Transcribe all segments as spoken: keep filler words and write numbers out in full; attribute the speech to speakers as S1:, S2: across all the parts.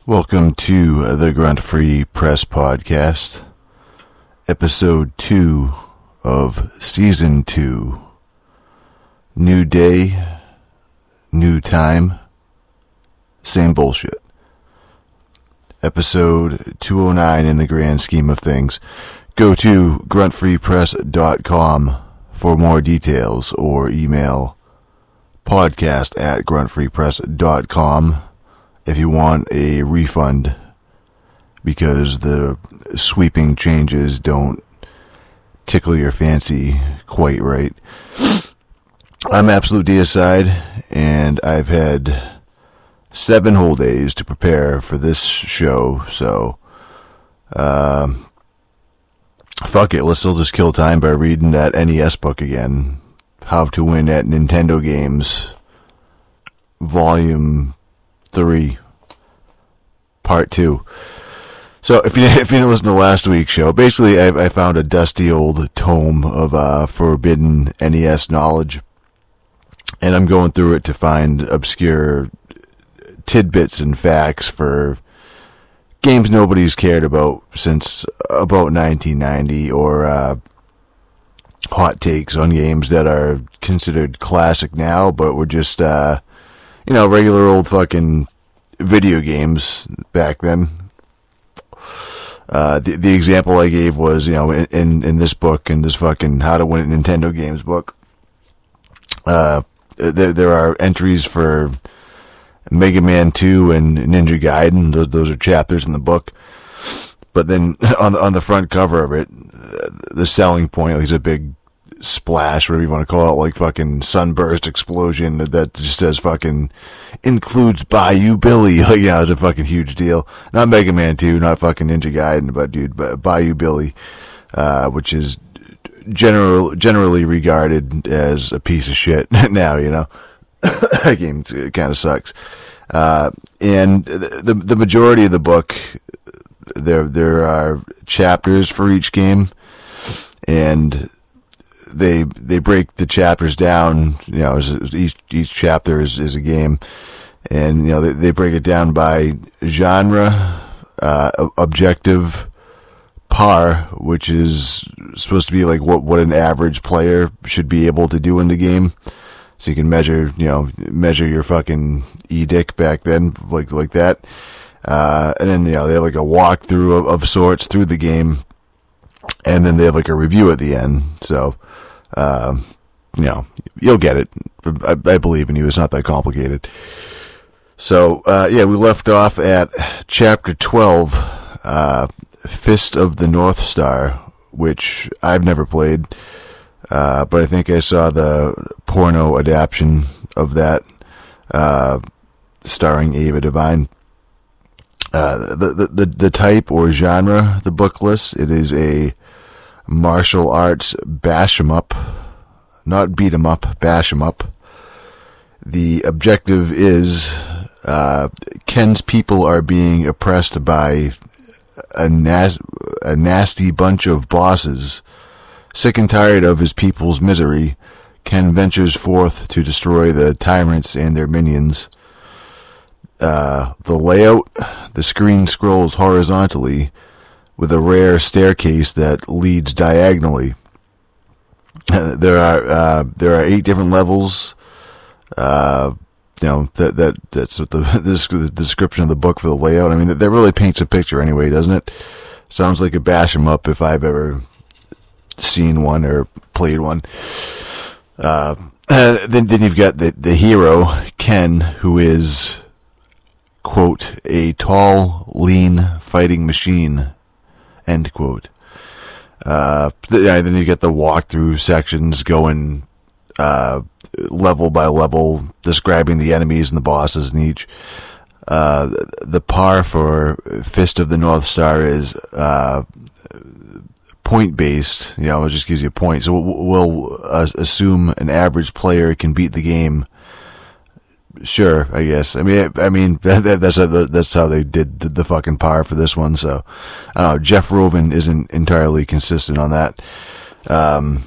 S1: Welcome to the Grunt Free Press Podcast, episode two of season two. New day, new time, same bullshit. Episode two oh nine in the grand scheme of things. Go to grunt free press dot com for more details or email podcast at grunt free press dot com if you want a refund because the sweeping changes don't tickle your fancy quite right. I'm Absolute Deicide, and I've had seven whole days to prepare for this show, so uh, fuck it, let's still just kill time by reading that N E S book again. How to Win at Nintendo Games, Volume three, Part two. So if you if you didn't listen to last week's show, basically I, I found a dusty old tome of uh, forbidden N E S knowledge, and I'm going through it to find obscure tidbits and facts for games nobody's cared about since about nineteen ninety, or uh, hot takes on games that are considered classic now, but were just, uh, you know, regular old fucking video games back then. Uh, the, the example I gave was, you know, in, in this book, in this fucking How to Win at Nintendo Games book, uh, there, there are entries for Mega Man two and Ninja Gaiden. Those, those are chapters in the book. But then on the, on the front cover of it, the selling point, like, is a big splash, whatever you want to call it, like fucking sunburst explosion that just says fucking includes Bayou Billy. Like, you know, it's a fucking huge deal. Not Mega Man two, not fucking Ninja Gaiden, but dude, Bayou Billy, uh, which is general, generally regarded as a piece of shit now, you know. That game kind of sucks. Uh, and the, the majority of the book, there, there are chapters for each game, and they, they break the chapters down, you know, as, as each, each chapter is, is a game, and, you know, they, they break it down by genre, uh, objective, par, which is supposed to be like what, what an average player should be able to do in the game. So you can measure, you know, measure your fucking E-dick back then, like, like that. Uh, and then, you know, they have like a walkthrough of, of sorts through the game. And then they have like a review at the end. So, um, you know, you'll get it. I, I believe in you. It's not that complicated. So, uh, yeah, we left off at chapter twelve, uh, Fist of the North Star, which I've never played. Uh, but I think I saw the porno adaptation of that, uh, starring Ava Devine. Uh, the, the, the, the type or genre, the book lists, it is a martial arts bash 'em up, not beat 'em up, bash 'em up. The objective is, uh, Ken's people are being oppressed by a, nas- a nasty bunch of bosses. Sick and tired of his people's misery, Ken ventures forth to destroy the tyrants and their minions. Uh, the layout, the screen scrolls horizontally with a rare staircase that leads diagonally. Uh, there are uh, there are eight different levels. Uh, you know that that that's what the, the description of the book for the layout. I mean, that, that really paints a picture anyway, doesn't it? Sounds like a bash 'em up if I've ever seen one or played one. Uh, uh, then, then you've got the, the hero, Ken, who is, quote, a tall, lean fighting machine, end quote. Uh, then you get the walkthrough sections going, uh, level by level, describing the enemies and the bosses in each. Uh, the par for Fist of the North Star is, uh, point-based, you know, it just gives you a point. So we'll, we'll uh, assume an average player can beat the game. Sure, I guess. I mean, I mean that, that's how the, that's how they did the, the fucking par for this one. So I don't know. Jeff Rovin isn't entirely consistent on that. Um,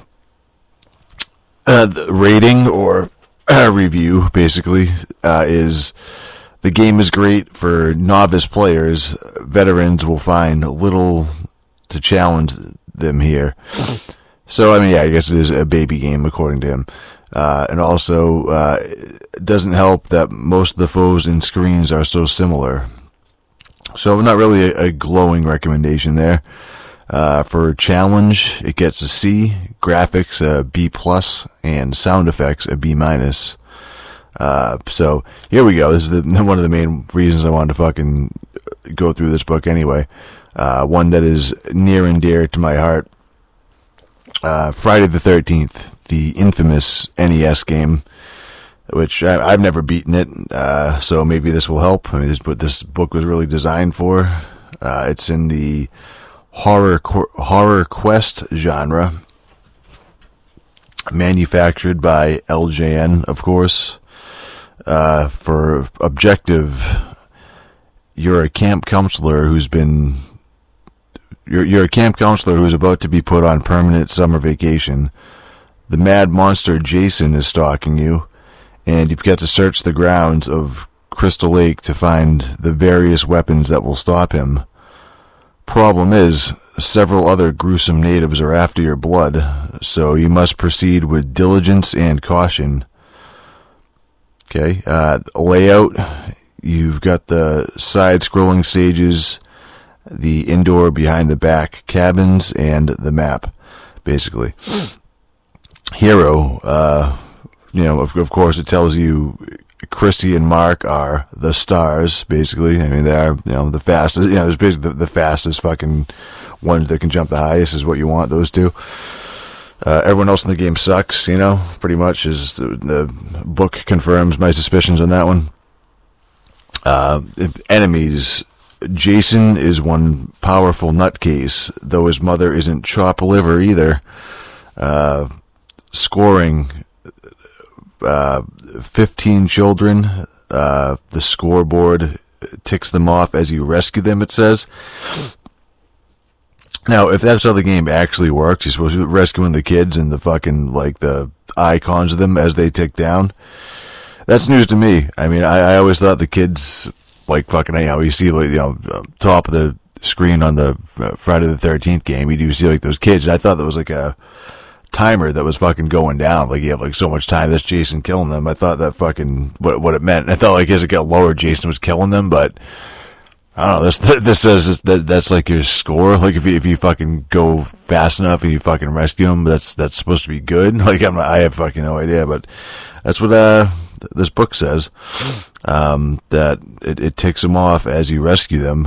S1: uh, the rating or uh, review basically uh, is The game is great for novice players. Veterans will find little to challenge them here. So, I mean, yeah, I guess it is a baby game, according to him. Uh, and also, uh, it doesn't help that most of the foes and screens are so similar. So, not really a, a glowing recommendation there. Uh, for challenge, it gets a C, graphics a B plus, and sound effects a B minus. Uh, so here we go. This is the, one of the main reasons I wanted to fucking go through this book anyway. Uh, one that is near and dear to my heart. Uh, Friday the thirteenth, the infamous N E S game, which I, I've never beaten it. Uh, so maybe this will help. I mean, this what this book was really designed for. Uh, it's in the horror horror quest genre, manufactured by L J N, of course. Uh, for objective, you're a camp counselor who's been you're you're a camp counselor who's about to be put on permanent summer vacation. The mad monster Jason is stalking you, and you've got to search the grounds of Crystal Lake to find the various weapons that will stop him. Problem is, several other gruesome natives are after your blood, so you must proceed with diligence and caution. Okay, uh, layout, you've got the side-scrolling stages, the indoor behind-the-back cabins, and the map, basically. Hero, uh, you know, of, of course it tells you Christy and Mark are the stars, basically. I mean, they are, you know, the fastest, you know, it's basically the, the fastest fucking ones that can jump the highest is what you want, those two. Uh, everyone else in the game sucks, you know, pretty much, as the, the book confirms my suspicions on that one. Uh, enemies. Jason is one powerful nutcase, though his mother isn't chop liver either. Uh, scoring. Uh, fifteen children. Uh, the scoreboard ticks them off as you rescue them, it says. Now, if that's how the game actually works, you're supposed to be rescuing the kids and the fucking, like, the icons of them as they tick down. That's news to me. I mean, I, I always thought the kids, like, fucking, you know, you see, like, you know, top of the screen on the Friday the thirteenth game, you do see, like, those kids. And I thought that was, like, a timer that was fucking going down. Like, you have, like, so much time, that's Jason killing them. I thought that fucking, what, what it meant. I thought, like, as it got lower, Jason was killing them, but I don't know, this, this says that that's like your score. Like, if you, if you fucking go fast enough and you fucking rescue them, that's, that's supposed to be good. Like, I'm, I have fucking no idea, but that's what, uh, this book says. Um, that it, it ticks them off as you rescue them.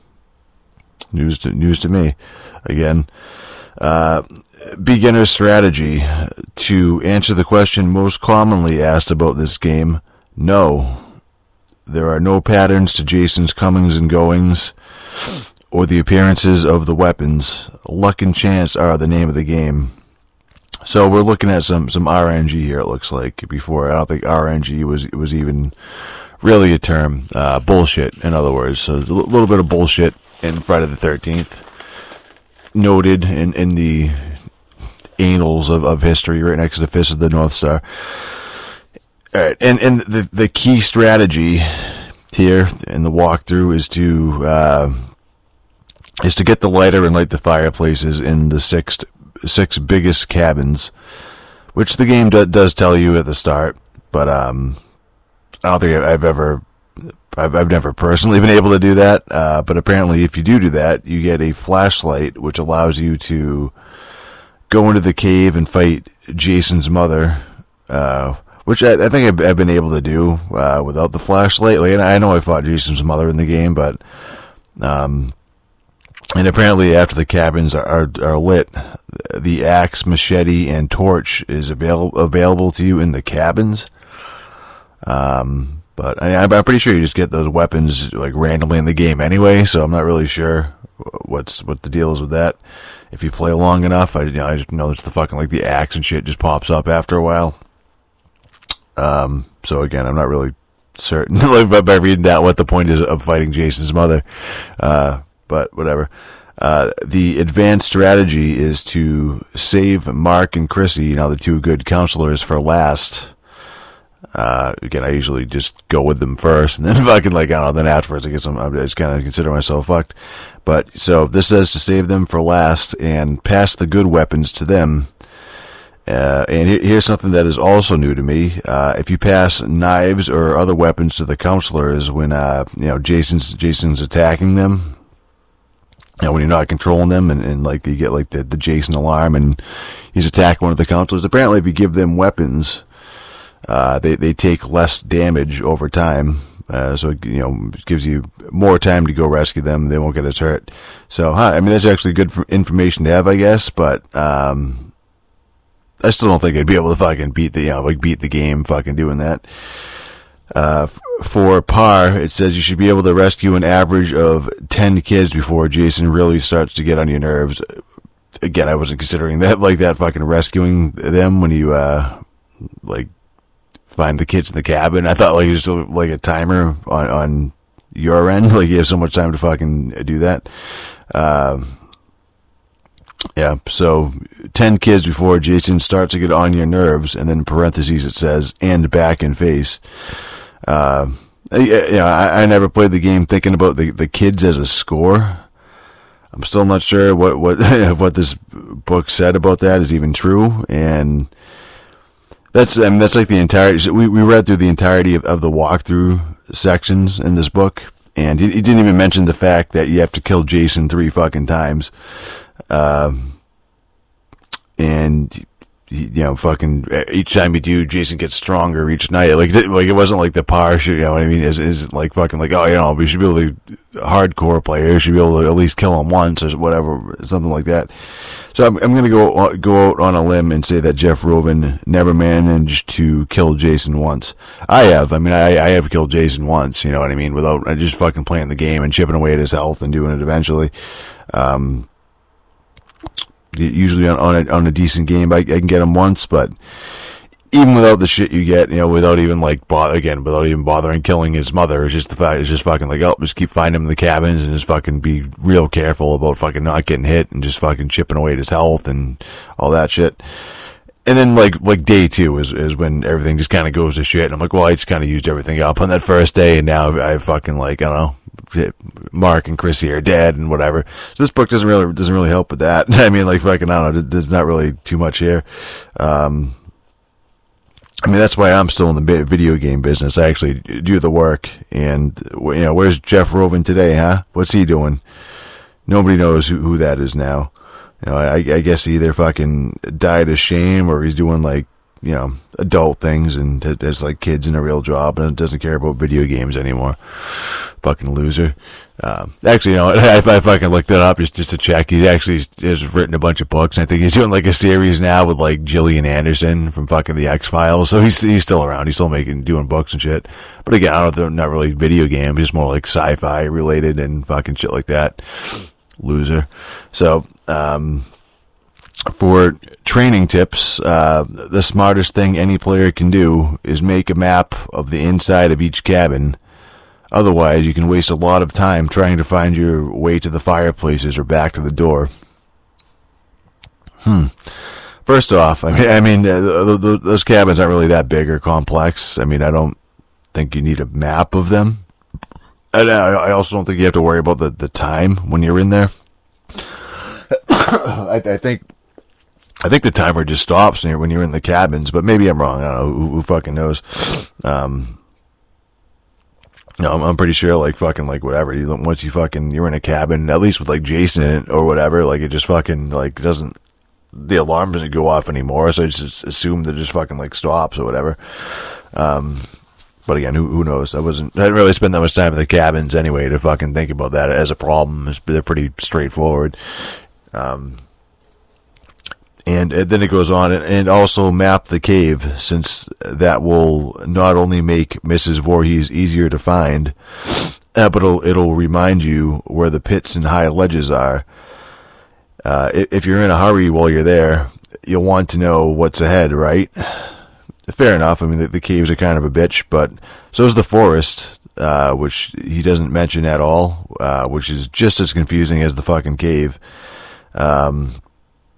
S1: News to, news to me. Again, uh, beginner strategy. To answer the question most commonly asked about this game, no. There are no patterns to Jason's comings and goings, or the appearances of the weapons. Luck and chance are the name of the game. So we're looking at some, some R N G here, it looks like. Before, I don't think R N G was was even really a term. Uh, bullshit, in other words. So a little bit of bullshit in Friday the thirteenth. Noted in, in the annals of, of history, right next to the Fist of the North Star. All right, and and the the key strategy here in the walkthrough is to uh, is to get the lighter and light the fireplaces in the six six biggest cabins, which the game do, does tell you at the start. But um, I don't think I've ever I've I've never personally been able to do that. Uh, but apparently, if you do do that, you get a flashlight, which allows you to go into the cave and fight Jason's mother. Uh, Which I, I think I've, I've been able to do uh, without the flashlight. Like, and I know I fought Jason's mother in the game, but um, and apparently after the cabins are, are are lit, the axe, machete, and torch is available available to you in the cabins. Um, but I, I'm pretty sure you just get those weapons like randomly in the game anyway. So I'm not really sure what's what the deal is with that. If you play long enough, I you know I just know it's the fucking like the axe and shit just pops up after a while. Um, so again, I'm not really certain by, by reading that what the point is of fighting Jason's mother. Uh, but whatever. Uh, the advanced strategy is to save Mark and Chrissy, you know, the two good counselors, for last. Uh, again, I usually just go with them first, and then fucking like, I don't know, then afterwards, I guess I'm, I just kind of consider myself fucked. But, so, this says to save them for last, and pass the good weapons to them. Uh, and here's something that is also new to me. Uh, if you pass knives or other weapons to the counselors when, uh, you know, Jason's, Jason's attacking them, you know, when you're not controlling them, and, and like, you get like the, the Jason alarm, and he's attacking one of the counselors. Apparently, if you give them weapons, uh, they, they take less damage over time. Uh, so, you know, it gives you more time to go rescue them. They won't get as hurt. So, huh, I mean, that's actually good for information to have, I guess, but, um, I still don't think I'd be able to fucking beat the, you know, like beat the game fucking doing that. Uh, f- for par, it says you should be able to rescue an average of ten kids before Jason really starts to get on your nerves. Again, I wasn't considering that, like that fucking rescuing them when you, uh, like, find the kids in the cabin. I thought like it was like a timer on, on your end, like you have so much time to fucking do that. Um, uh, Yeah, so ten kids before Jason starts to get on your nerves, and then in parentheses it says, and back and face. Uh, you know, I, I never played the game thinking about the, the kids as a score. I'm still not sure what, what, what this book said about that is even true, and that's, I mean, that's like the entirety, we, we read through the entirety of, of the walkthrough sections in this book, and he, he didn't even mention the fact that you have to kill Jason three fucking times. Um, and, you know, fucking, each time you do, Jason gets stronger each night. Like, like it wasn't like the par shit, you know what I mean? Is is like fucking like, oh, you know, we should be able to, hardcore players should be able to at least kill him once or whatever, something like that. So I'm, I'm gonna go, go out on a limb and say that Jeff Rovin never managed to kill Jason once. I have. I mean, I, I have killed Jason once, you know what I mean? Without just fucking playing the game and chipping away at his health and doing it eventually. Um, Usually on, on a, on a decent game, I, I can get him once, but even without the shit you get, you know, without even like, bother, again, without even bothering killing his mother, it's just the fact, it's just fucking like, oh, just keep finding him in the cabins and just fucking be real careful about fucking not getting hit and just fucking chipping away at his health and all that shit. And then like, like day two is, is when everything just kind of goes to shit. And I'm like, well, I just kind of used everything up on that first day, and now I fucking like, I don't know, Mark and Chrissy are dead and whatever. So this book doesn't really, doesn't really help with that. I mean, like fucking, I don't know, there's not really too much here. Um, I mean, that's why I'm still in the video game business. I actually do the work, and, you know, where's Jeff Rovin today, huh? What's he doing? Nobody knows who, who that is now. You know, I, I guess he either fucking died of shame, or he's doing like, you know, adult things and has like kids in a real job and doesn't care about video games anymore. Fucking loser. Um, actually, you know, I, I fucking looked it up just, just to check. He actually has written a bunch of books. I think he's doing like a series now with like Gillian Anderson from fucking the X-Files. So he's, he's still around. He's still making, doing books and shit. But again, I don't know, they're not really video games, just more like sci-fi related and fucking shit like that. Loser. So, um, for training tips, uh, the smartest thing any player can do is make a map of the inside of each cabin. Otherwise, you can waste a lot of time trying to find your way to the fireplaces or back to the door. Hmm. First off, I mean, I mean, uh, those cabins aren't really that big or complex. I mean, I don't think you need a map of them. And I also don't think you have to worry about the, the time when you're in there. I, I think, I think the timer just stops when you're in the cabins, but maybe I'm wrong. I don't know. Who, who fucking knows? Um, no, I'm, I'm pretty sure, like, fucking, like, whatever. You, once you fucking, you're in a cabin, at least with, like, Jason in it or whatever, like, it just fucking, like, doesn't, the alarm doesn't go off anymore, so I just assume that it just fucking, like, stops or whatever. Um, but again, who, who knows? I wasn't, I didn't really spend that much time in the cabins anyway to fucking think about that as a problem. It's, they're pretty straightforward. Um, and, and then it goes on, and, and also map the cave, since that will not only make Missus Voorhees easier to find, uh, but it'll, it'll remind you where the pits and high ledges are. Uh, if you're in a hurry while you're there, you'll want to know what's ahead, right? Fair enough. I mean, the, the caves are kind of a bitch, but so is the forest, uh, which he doesn't mention at all, uh, which is just as confusing as the fucking cave. Um,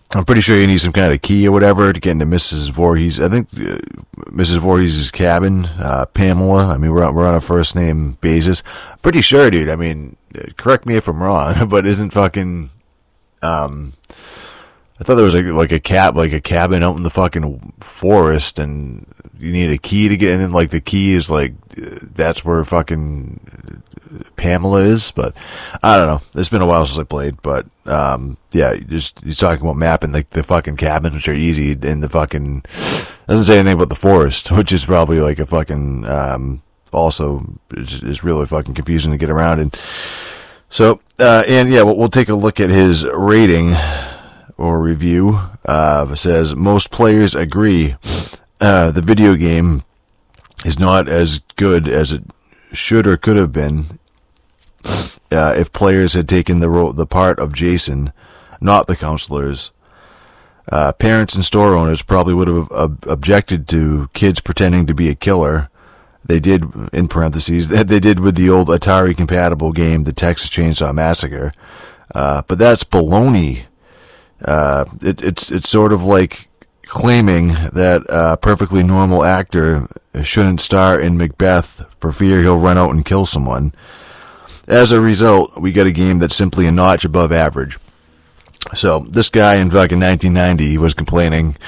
S1: I'm pretty sure you need some kind of key or whatever to get into Missus Voorhees. I think uh, Missus Voorhees' cabin, uh, Pamela. I mean, we're on, we're on a first name basis. Pretty sure, dude. I mean, correct me if I'm wrong, but isn't fucking, um, I thought there was like, like a cab, like a cabin out in the fucking forest, and you need a key to get in. And like the key is like, that's where fucking Pamela is. But I don't know. It's been a while since I played, but, um, yeah, just, he's talking about mapping like the fucking cabins, which are easy, in the fucking, doesn't say anything about the forest, which is probably like a fucking, um, also is, is really fucking confusing to get around in. So, uh, and yeah, we'll, we'll take a look at his rating or review. Uh, it says, most players agree, uh, the video game is not as good as it should or could have been, uh, if players had taken the role, the part of Jason, not the counselors. Uh, parents and store owners probably would have ob- objected to kids pretending to be a killer. They did, in parentheses, that they did with the old Atari-compatible game, the Texas Chainsaw Massacre. Uh, but that's baloney. Uh, it, it's it's sort of like claiming that a perfectly normal actor shouldn't star in Macbeth for fear he'll run out and kill someone. As a result, we get a game that's simply a notch above average. So, this guy in fucking nineteen ninety was complaining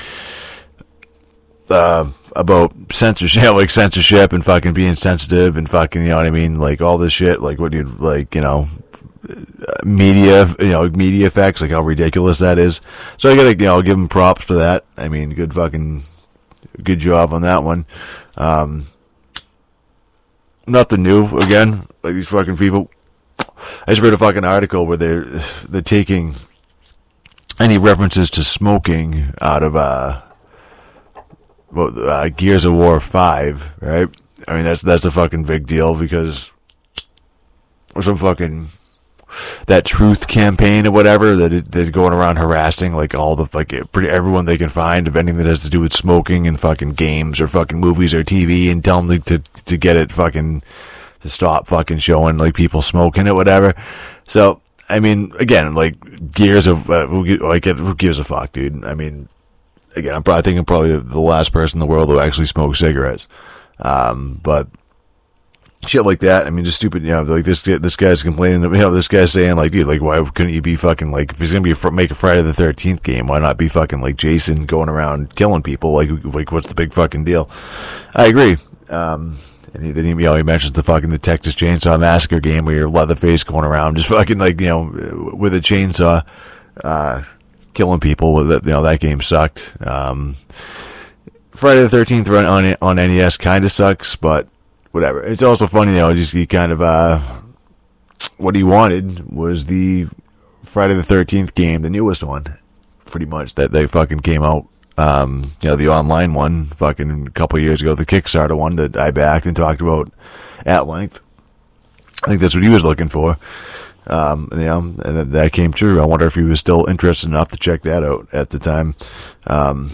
S1: uh, about censorship, like censorship and fucking being sensitive and fucking, you know what I mean, like all this shit, like what you like, you know, media, you know, media effects, like how ridiculous that is. So I gotta, you know, give him props for that. I mean, good fucking, good job on that one. Um, nothing new, again, like these fucking people. I just read a fucking article where they're, they're taking any references to smoking out of, uh, well, uh, Gears of War five, right? I mean, that's, that's a fucking big deal because some fucking, that truth campaign or whatever that they're going around harassing like all the like pretty everyone they can find of anything that has to do with smoking and fucking games or fucking movies or T V, and tell them to to get it fucking to stop fucking showing like people smoking or whatever. So I mean, again, like Gears of uh, who, like who gives a fuck, dude? I mean, again, I'm probably thinking probably the last person in the world who actually smokes cigarettes, um, but. Shit like that. I mean, just stupid, you know, like this, this guy's complaining, you know, this guy's saying like, dude, like, why couldn't you be fucking like, if he's gonna be a, make a Friday the thirteenth game, why not be fucking like Jason going around killing people? Like, like, what's the big fucking deal? I agree. Um, and he, then he, you know, he mentions the fucking, the Texas Chainsaw Massacre game where you're Leatherface going around just fucking like, you know, with a chainsaw, uh, killing people with it. You know, that game sucked. Um, Friday the thirteenth on, on, on N E S kind of sucks, but whatever. It's also funny, you know, just he kind of, uh, what he wanted was the Friday the thirteenth game, the newest one, pretty much, that they fucking came out, um, you know, the online one, fucking a couple of years ago, the Kickstarter one that I backed and talked about at length. I think that's what he was looking for. Um, you know, and that came true. I wonder if he was still interested enough to check that out at the time. Um,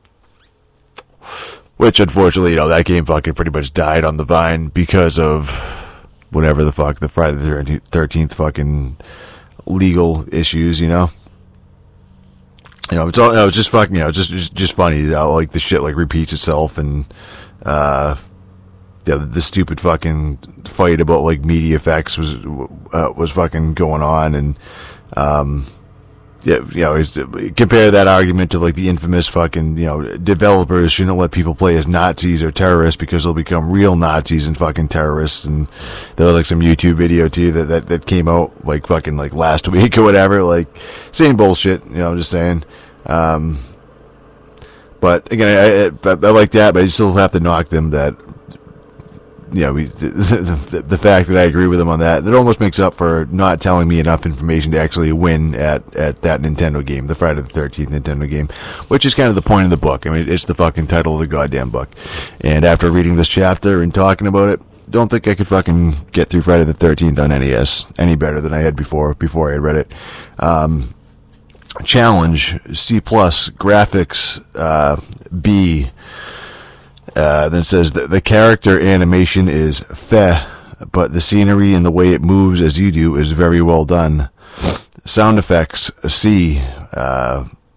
S1: Which, unfortunately, you know, that game fucking pretty much died on the vine because of whatever the fuck, the Friday the thirteenth fucking legal issues, you know? You know, it's all, you know, it's just fucking, you know, just, just, just funny, you know, like the shit, like, repeats itself, and, uh, yeah, the, the stupid fucking fight about, like, media effects was, uh, was fucking going on, and, um, yeah, you know, compare that argument to like the infamous fucking, you know, developers shouldn't let people play as Nazis or terrorists because they'll become real Nazis and fucking terrorists. And there was like some YouTube video too that, that, that came out like fucking like last week or whatever, like same bullshit, you know, I'm just saying. Um, but again, I, I, I like that, but I still have to knock them that, you know, we, the, the, the fact that I agree with him on that, that almost makes up for not telling me enough information to actually win at, at that Nintendo game, the Friday the thirteenth Nintendo game, which is kind of the point of the book. I mean, it's the fucking title of the goddamn book. And after reading this chapter and talking about it, don't think I could fucking get through Friday the thirteenth on N E S any better than I had before, before I had read it. Um, challenge, C plus, graphics, uh, B. Uh, then it says that the character animation is feh, but the scenery and the way it moves as you do is very well done. Sound effects, C. Uh,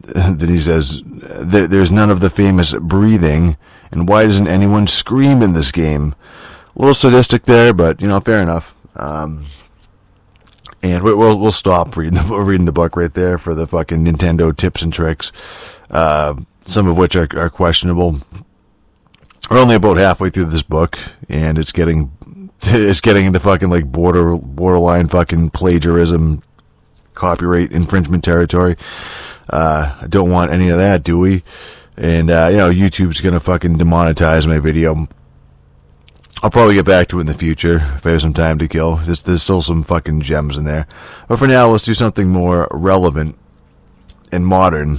S1: then he says, there's none of the famous breathing, and why doesn't anyone scream in this game? A little sadistic there, but, you know, fair enough. Um, and we'll, we'll stop reading the, reading the book right there for the fucking Nintendo tips and tricks, uh, some of which are, are questionable. We're only about halfway through this book, and it's getting, it's getting into fucking, like, border, borderline fucking plagiarism, copyright infringement territory. Uh, I don't want any of that, do we? And, uh, you know, YouTube's gonna fucking demonetize my video. I'll probably get back to it in the future if I have some time to kill. There's, there's still some fucking gems in there. But for now, let's do something more relevant and modern.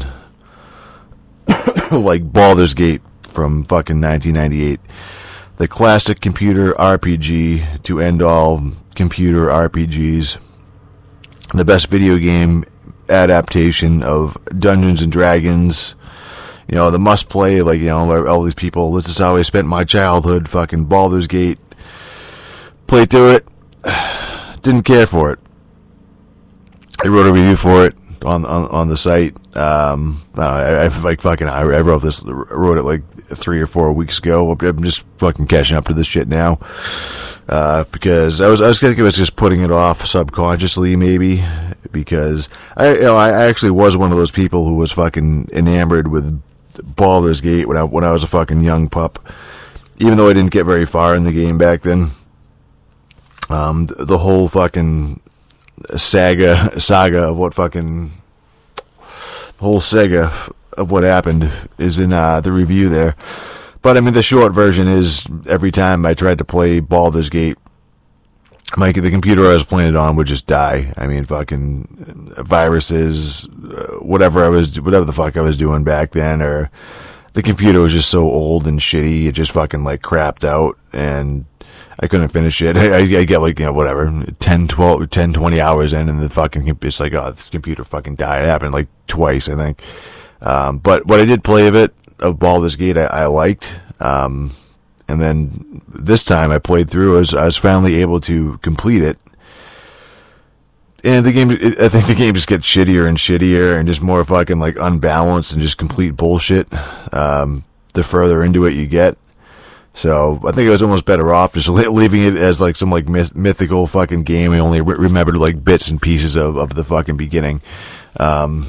S1: Like Baldur's Gate from fucking nineteen ninety-eight. The classic computer R P G to end all computer R P Gs. The best video game adaptation of Dungeons and Dragons. You know, the must play, like, you know, all these people, this is how I spent my childhood, fucking Baldur's Gate. Played through it. Didn't care for it. I wrote a review for it on on, on the site. Um, I, don't know, I, I like fucking, I, I wrote this, wrote it like three or four weeks ago. I'm just fucking catching up to this shit now. Uh, because I was, I was thinking I was just putting it off subconsciously, maybe, because I, you know, I actually was one of those people who was fucking enamored with Baldur's Gate when I, when I was a fucking young pup, even though I didn't get very far in the game back then. Um, the, the whole fucking saga, saga of what fucking, the whole saga of what happened is in, uh, the review there. But, I mean, the short version is, every time I tried to play Baldur's Gate, my, the computer I was playing it on would just die. I mean, fucking viruses, uh, whatever I was, whatever the fuck I was doing back then, or the computer was just so old and shitty, it just fucking, like, crapped out, and I couldn't finish it. I, I, I get, like, you know, whatever, ten, twelve, ten, twenty hours in, and the fucking, it's like, oh, the computer fucking died. It happened, like, twice, I think. Um, but what I did play of it, of Baldur's Gate, I, I liked, um, and then this time I played through, I was, I was finally able to complete it, and the game, I think the game just gets shittier and shittier, and just more fucking, like, unbalanced, and just complete bullshit, um, the further into it you get. So, I think it was almost better off just leaving it as, like, some, like, myth- mythical fucking game. I only re- remembered, like, bits and pieces of, of the fucking beginning. Um,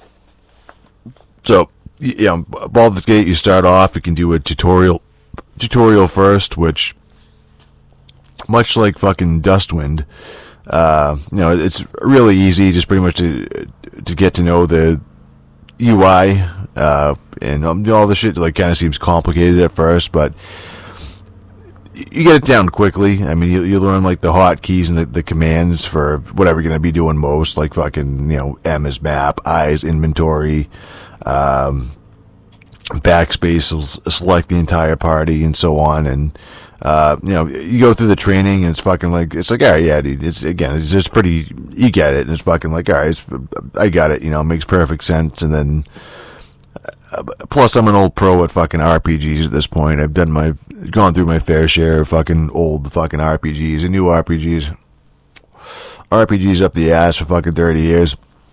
S1: so, you know, Baldur's Gate, you start off, you can do a tutorial, tutorial first, which, much like fucking Dustwind, uh, you know, it's really easy, just pretty much to, to get to know the U I, uh, and um, all the shit, like, kind of seems complicated at first, but you get it down quickly. I mean, you, you learn, like, the hotkeys and the, the commands for whatever you're going to be doing most, like fucking, you know, M is map, I is inventory, um, backspace will select the entire party, and so on, and, uh, you know, you go through the training, and it's fucking like, it's like, alright, yeah, dude, it's, again, it's just pretty, you get it, and it's fucking like, alright, it's, I got it, you know, it makes perfect sense, and then, uh, plus I'm an old pro at fucking R P Gs at this point. I've done my, gone through my fair share of fucking old fucking R P Gs and new R P Gs. R P Gs up the ass for fucking thirty years.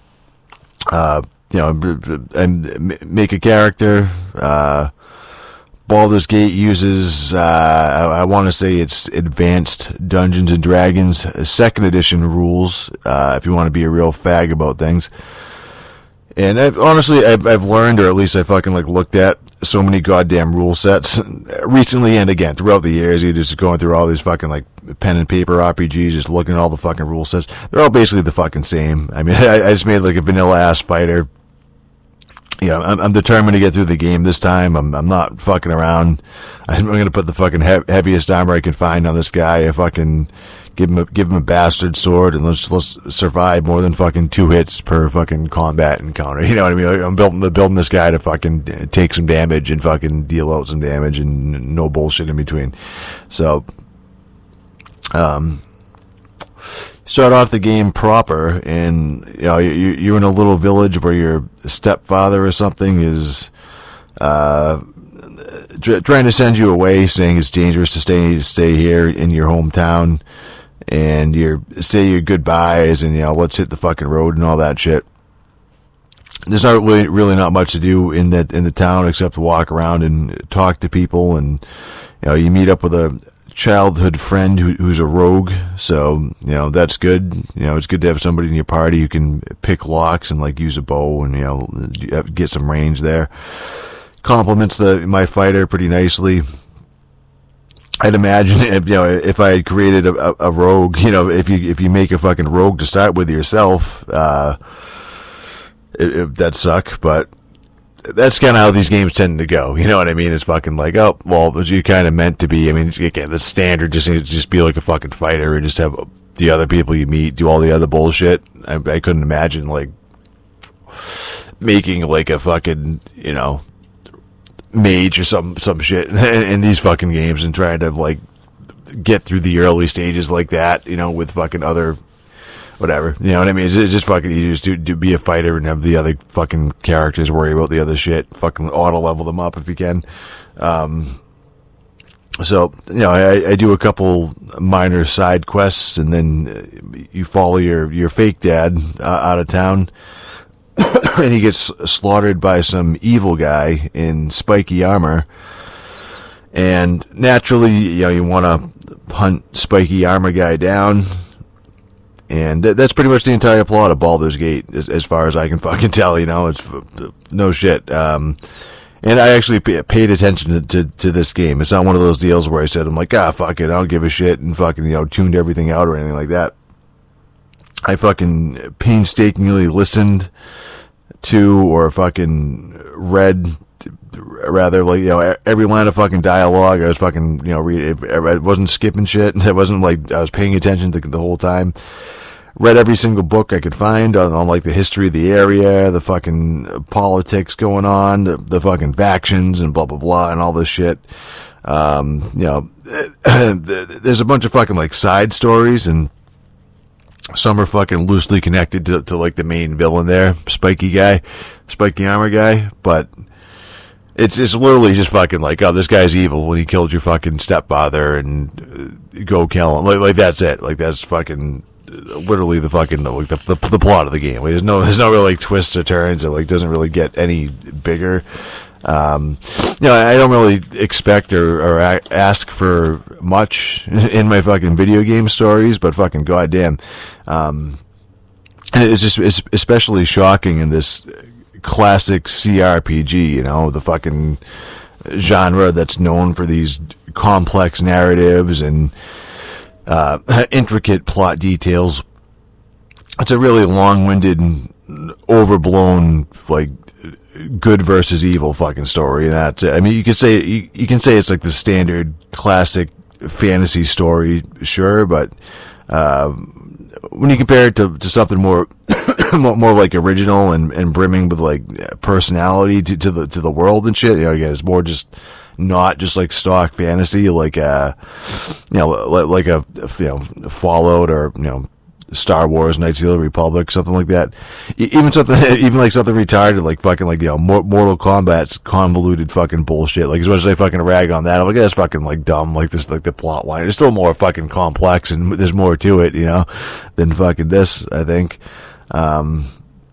S1: Uh, you know, and make a character. Uh, Baldur's Gate uses, uh, I, I want to say it's Advanced Dungeons and Dragons second edition rules, uh, if you want to be a real fag about things. And I've, honestly, I've, I've learned, or at least I fucking, like, looked at so many goddamn rule sets recently, and again, throughout the years, you're just going through all these fucking, like, pen and paper R P Gs, just looking at all the fucking rule sets. They're all basically the fucking same. I mean, I, I just made, like, a vanilla-ass fighter. You know, I'm, I'm determined to get through the game this time. I'm, I'm not fucking around. I'm gonna put the fucking he- heaviest armor I can find on this guy. I fucking give him a, give him a bastard sword, and let's, let's survive more than fucking two hits per fucking combat encounter. You know what I mean? I'm building, building this guy to fucking take some damage and fucking deal out some damage, and no bullshit in between. So, um, start off the game proper, and, you know, you, you're in a little village where your stepfather or something is, uh, tr- trying to send you away, saying it's dangerous to stay, stay here in your hometown, and you're, say your goodbyes, and, you know, let's hit the fucking road and all that shit. there's not really, really not much to do in that in the town except walk around and talk to people, and you know, you meet up with a childhood friend who, who's a rogue, so you know that's good. You know, it's good to have somebody in your party who can pick locks and like use a bow and you know get some range there. Complements the my fighter pretty nicely. I'd imagine if you know if I had created a, a, a rogue, you know, if you if you make a fucking rogue to start with yourself, uh, it, it, that'd suck. But that's kind of how these games tend to go. You know what I mean? It's fucking like, oh, well, you kind of meant to be. I mean, again, the standard just just be like a fucking fighter and just have the other people you meet do all the other bullshit. I, I couldn't imagine like making like a fucking you know. mage or some some shit in, in these fucking games and trying to like get through the early stages like that, you know, with fucking other whatever, you know what I mean? It's, it's just fucking easier to, to be a fighter and have the other fucking characters worry about the other shit. Fucking auto level them up if you can. Um, so you know, I, I do a couple minor side quests, and then you follow your your fake dad uh, out of town. And he gets slaughtered by some evil guy in spiky armor. And naturally, you know, you want to hunt spiky armor guy down. And that's pretty much the entire plot of Baldur's Gate, as, as far as I can fucking tell, you know, it's no shit. Um, and I actually pay, paid attention to, to, to this game. It's not one of those deals where I said, I'm like, ah, fuck it, I don't give a shit, and fucking, you know, tuned everything out or anything like that. I fucking painstakingly listened to or fucking read, rather, like, you know, every line of fucking dialogue. I was fucking, you know, read. I wasn't skipping shit. I wasn't like I was paying attention to the whole time. Read every single book I could find on, on like the history of the area, the fucking politics going on, the, the fucking factions and blah blah blah and all this shit. Um, you know, there's a bunch of fucking like side stories, and some are fucking loosely connected to, to like the main villain there, spiky guy, spiky armor guy, but it's it's literally just fucking like, oh, this guy's evil when he killed your fucking stepfather, and uh, go kill him. Like, like that's it. Like that's fucking uh, literally the fucking the, like the, the the plot of the game. Like, there's no there's no real like twists or turns. It like doesn't really get any bigger. Um, you know, I don't really expect or, or a- ask for much in my fucking video game stories, but fucking goddamn, um, and it's just it's especially shocking in this classic C R P G, you know, the fucking genre that's known for these complex narratives and uh, intricate plot details. It's a really long-winded, overblown, like, good versus evil fucking story. And that's it. I mean, you could say you, you can say it's like the standard classic fantasy story, sure, but uh, when you compare it to, to something more more like original and, and brimming with like personality to, to the to the world and shit, you know, again, it's more just not just like stock fantasy, like uh you know, like, like a you know Fallout or you know Star Wars, Knights of the Republic, something like that. Even something, even like something retarded, like fucking like you know Mortal Kombat's convoluted fucking bullshit. Like as much as I fucking rag on that, I'm like, that's fucking like dumb. Like this, like the plot line. It's still more fucking complex and there's more to it, you know, than fucking this. I think. Um,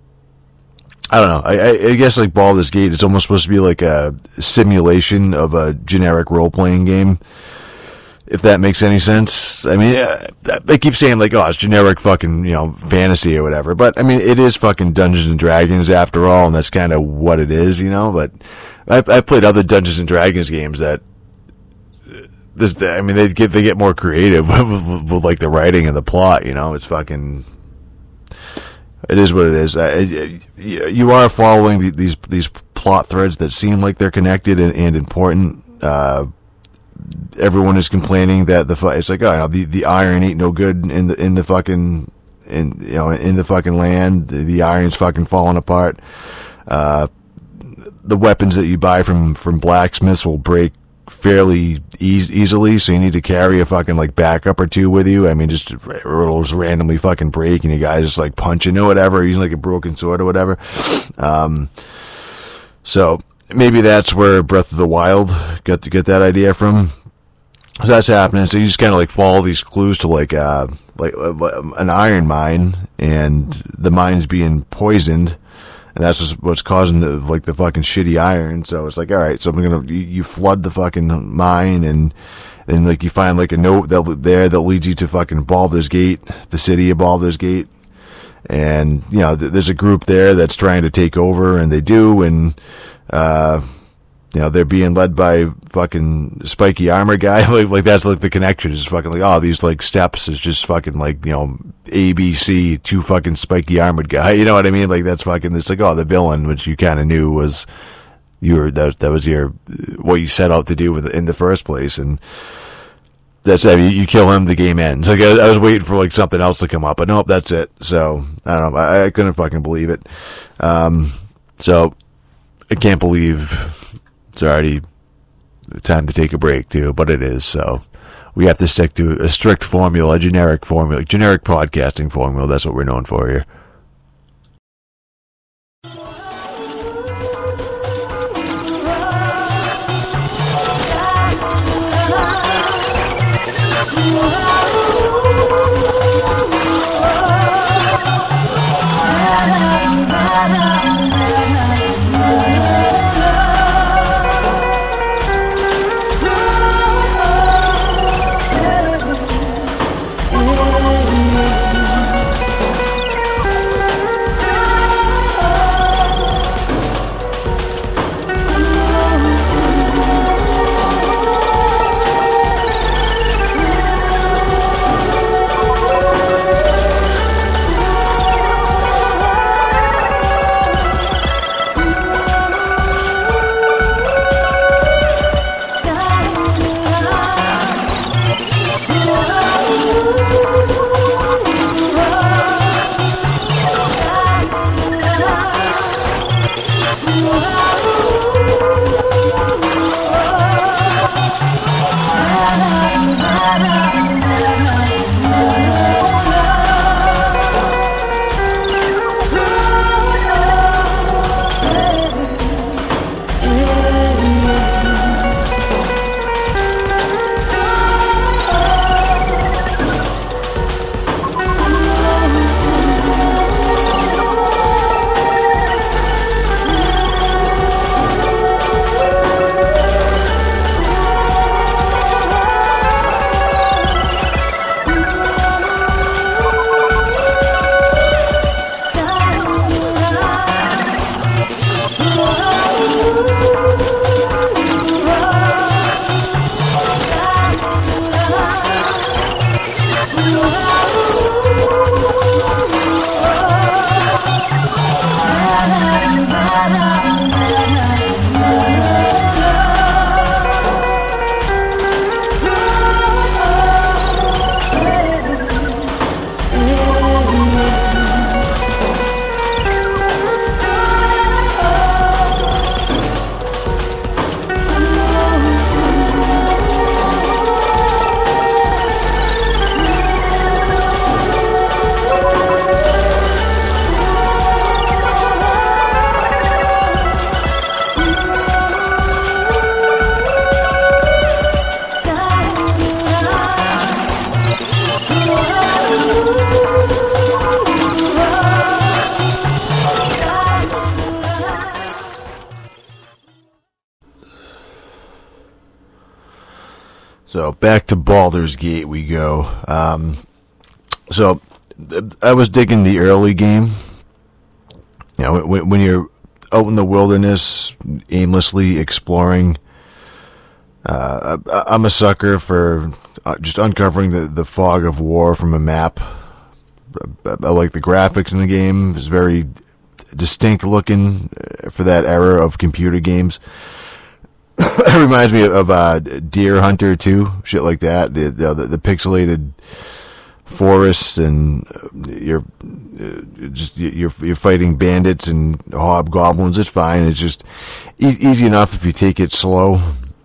S1: I don't know. I, I guess like Baldur's Gate, it's almost supposed to be like a simulation of a generic role playing game. If that makes any sense. I mean, they keep saying like, oh, it's generic fucking, you know, fantasy or whatever. But I mean, it is fucking Dungeons and Dragons after all, and that's kind of what it is, you know. But I've, I've played other Dungeons and Dragons games that, this, I mean, they get they get more creative with, with, with like the writing and the plot, you know. It's fucking, it is what it is. I, you are following the, these these plot threads that seem like they're connected and, and important. Uh, Everyone is complaining that the it's like, oh, you know, the the iron ain't no good in the in the fucking in you know in the fucking land. The, the iron's fucking falling apart. Uh, the weapons that you buy from from blacksmiths will break fairly e- easily, so you need to carry a fucking like backup or two with you. I mean, just it'll just randomly fucking break, and you guys just like punching or whatever, using like a broken sword or whatever. Um, so. Maybe that's where Breath of the Wild got to get that idea from. So that's happening. So you just kind of like follow these clues to like uh like uh, an iron mine, and the mine's being poisoned, and that's what's, what's causing the, like the fucking shitty iron. So it's like, all right, so I'm gonna you, you flood the fucking mine, and and like you find like a note that there that leads you to fucking Baldur's Gate, the city of Baldur's Gate, and you know th- there's a group there that's trying to take over, and they do, and uh. You know, they're being led by fucking spiky armor guy. like, like that's like the connection. It's fucking like, oh, these like steps is just fucking like, you know, A B C, two fucking spiky armored guy. You know what I mean? Like that's fucking, it's like, oh, the villain, which you kind of knew was, you were, that, that was your, what you set out to do with in the first place. And that's, I mean, you kill him, the game ends. Like I, I was waiting for like something else to come up, but nope, that's it. So, I don't know. I, I couldn't fucking believe it. Um, so I can't believe it's already time to take a break, too, but it is, so we have to stick to a strict formula, a generic formula, generic podcasting formula. That's what we're known for here. So back to Baldur's Gate we go. Um, so I was digging the early game. You know, when, when you're out in the wilderness, aimlessly exploring. Uh, I'm a sucker for just uncovering the, the fog of war from a map. I like the graphics in the game. It's very distinct looking for that era of computer games. It reminds me of uh, Deer Hunter too, shit like that. The the, the pixelated forests, and you're just you're you're fighting bandits and hobgoblins. It's fine. It's just e- easy enough if you take it slow.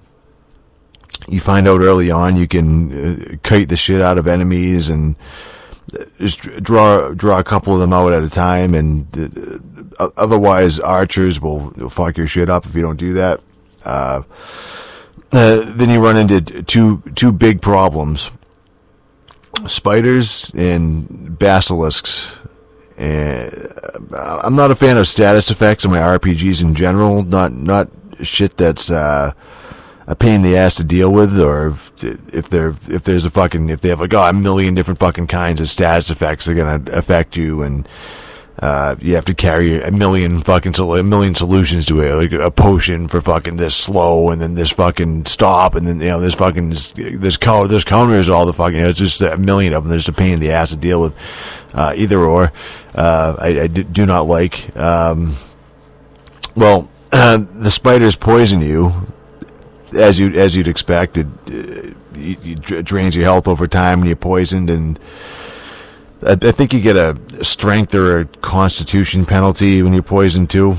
S1: You find out early on you can uh, kite the shit out of enemies and just draw draw a couple of them out at a time. And uh, otherwise, archers will, will fuck your shit up if you don't do that. Uh, uh, then you run into two two big problems: spiders and basilisks. And I'm not a fan of status effects in my R P Gs in general. Not not shit that's uh, a pain in the ass to deal with, or if, if they're if there's a fucking if they have like oh, a million different fucking kinds of status effects that are gonna affect you, and uh, you have to carry a million fucking a million solutions to it, like a potion for fucking this slow, and then this fucking stop, and then you know this fucking this this color this counters all the fucking you know, it's just a million of them. There's a pain in the ass to deal with. Uh, either or, uh, I, I do not like. Um, well, uh, the spiders poison you, as you as you'd expect. It, uh, it, it drains your health over time when you're poisoned, and I, I think you get a strength or a constitution penalty when you're poisoned too.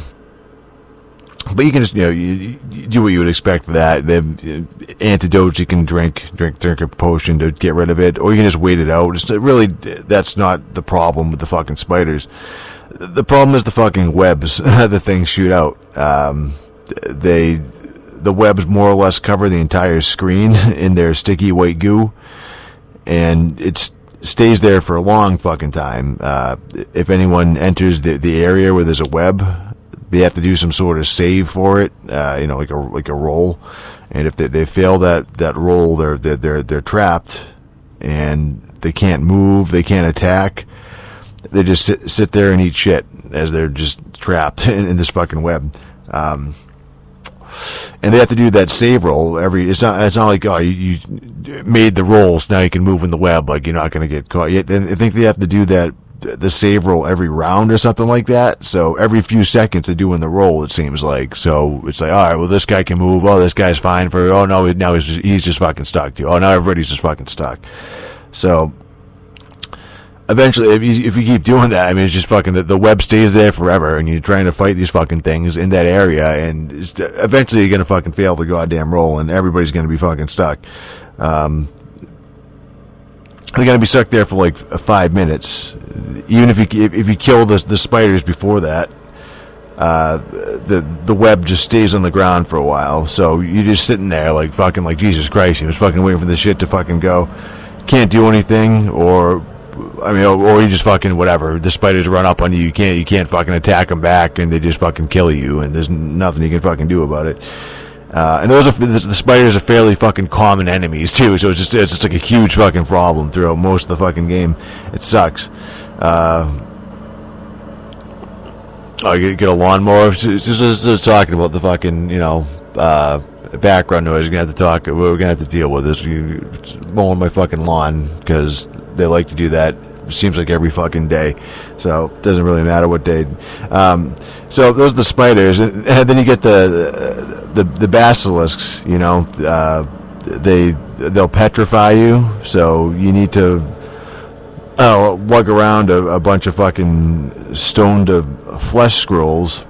S1: But you can just, you know, you, you do what you would expect for that. They have antidotes you can drink, drink, drink a potion to get rid of it, or you can just wait it out. It's really, that's not the problem with the fucking spiders. The problem is the fucking webs the things shoot out. Um, they, the webs more or less cover the entire screen in their sticky white goo, and it stays there for a long fucking time. Uh, if anyone enters the, the area where there's a web, they have to do some sort of save for it, uh, you know, like a like a roll. And if they, they fail that, that roll, they're they're they're they're trapped, and they can't move, they can't attack. They just sit sit there and eat shit as they're just trapped in, in this fucking web. Um, and they have to do that save roll every. It's not. It's not like oh you, you made the rolls, now you can move in the web. Like you're not going to get caught. I think they have to do that. The save roll every round or something like that. So every few seconds they're doing the roll, it seems like. So it's like, all right, well, this guy can move. Oh, this guy's fine for, oh, no, now he's just, he's just fucking stuck too. Oh, now everybody's just fucking stuck. So eventually, if you, if you keep doing that, I mean, it's just fucking, the, the web stays there forever, and you're trying to fight these fucking things in that area, and it's, eventually you're going to fucking fail the goddamn roll, and everybody's going to be fucking stuck. Um, They're gonna be stuck there for like five minutes. Even if you if, if you kill the the spiders before that, uh, the the web just stays on the ground for a while. So you're just sitting there like fucking like Jesus Christ. You're just fucking waiting for this shit to fucking go. Can't do anything, or I mean, or, or you just fucking whatever. The spiders run up on you. You can't you can't fucking attack them back, and they just fucking kill you. And there's nothing you can fucking do about it. Uh, and those are, the spiders are fairly fucking common enemies too, so it's just, it's just like a huge fucking problem throughout most of the fucking game. It sucks. Uh, oh, you get a lawnmower? It's just, it's just talking about the fucking, you know, uh, background noise you're gonna have to talk, we're gonna have to deal with this. You mowing my fucking lawn, because they like to do that. It seems like every fucking day, so it doesn't really matter what day. Um, so those are the spiders, and then you get the the, the basilisks. You know, uh, they they'll petrify you, so you need to uh, lug around a, a bunch of fucking stone to flesh scrolls,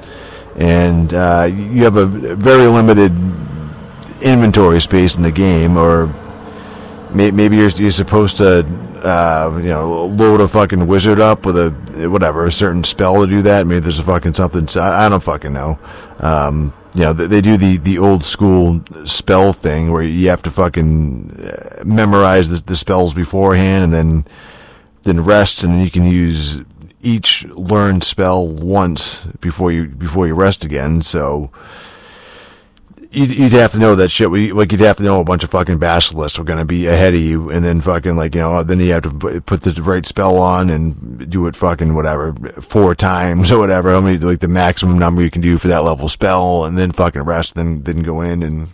S1: and uh, you have a very limited inventory space in the game, or may, maybe you're you're supposed to. Uh, you know, load a fucking wizard up with a whatever a certain spell to do that. Maybe there's a fucking something. I, I don't fucking know. Um, you know, they, they do the, the old school spell thing where you have to fucking memorize the, the spells beforehand, and then then rest, and then you can use each learned spell once before you before you rest again. So. You'd, you'd have to know that shit. Like, you'd have to know a bunch of fucking basilisks were going to be ahead of you, and then fucking, like, you know, then you have to put the right spell on and do it fucking, whatever, four times or whatever. How many, like, the maximum number you can do for that level spell, and then fucking rest, then, then go in and,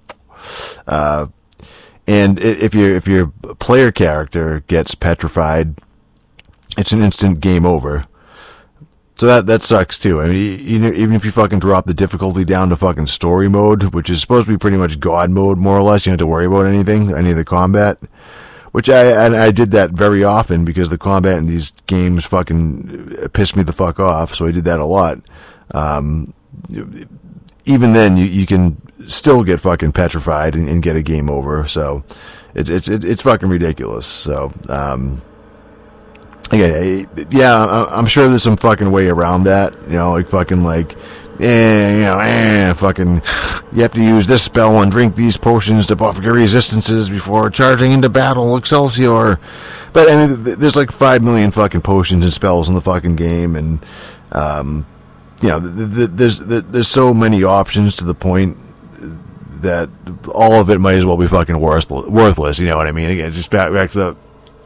S1: uh, and if your, if your player character gets petrified, it's an instant game over. So that that sucks too. I mean, even if you fucking drop the difficulty down to fucking story mode, which is supposed to be pretty much God mode, more or less, you don't have to worry about anything, any of the combat. Which I I, I did that very often, because the combat in these games fucking pissed me the fuck off. So I did that a lot. Um, even then, you you can still get fucking petrified and, and get a game over. So it, it's it, it's fucking ridiculous. So. Um, Again, yeah, I'm sure there's some fucking way around that, you know, like fucking like eh, you know, eh, fucking, you have to use this spell and drink these potions to buff your resistances before charging into battle, Excelsior. But, I mean, there's like five million fucking potions and spells in the fucking game, and, um, you know, th- th- there's th- there's so many options to the point that all of it might as well be fucking worthless, you know what I mean? Again, just back, back to the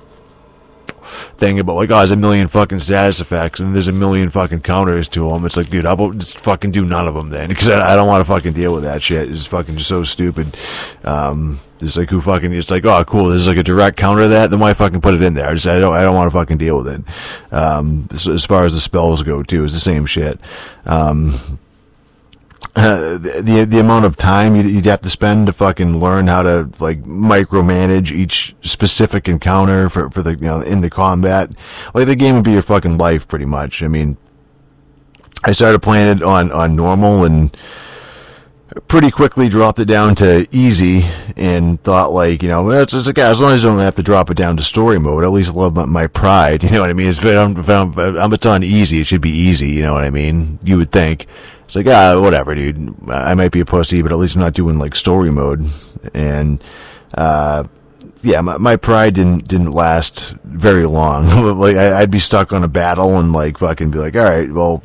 S1: thing about, like, oh, there's a million fucking status effects, and there's a million fucking counters to them. It's like, dude, how about just fucking do none of them then? Because I, I don't want to fucking deal with that shit. It's fucking just so stupid. Um, it's like, who fucking, it's like, oh, cool, this is like a direct counter to that, then why fucking put it in there? I just, I don't, I don't want to fucking deal with it. Um, as, as far as the spells go, too, it's the same shit. Um, Uh, the the amount of time you'd, you'd have to spend to fucking learn how to like micromanage each specific encounter for for the, you know, in the combat, like the game would be your fucking life pretty much. I mean, I started playing it on on normal and pretty quickly dropped it down to easy and thought, like, you know, it's, it's like, as long as I don't have to drop it down to story mode, at least I love my, my pride, you know what I mean? If I'm, if I'm, if I'm, it's on easy, it should be easy, you know what I mean? You would think. It's like, ah, whatever, dude. I might be a pussy, but at least I'm not doing, like, story mode. And, uh, yeah, my, my pride didn't, didn't last very long. Like, I, I'd be stuck on a battle and, like, fucking be like, alright, well,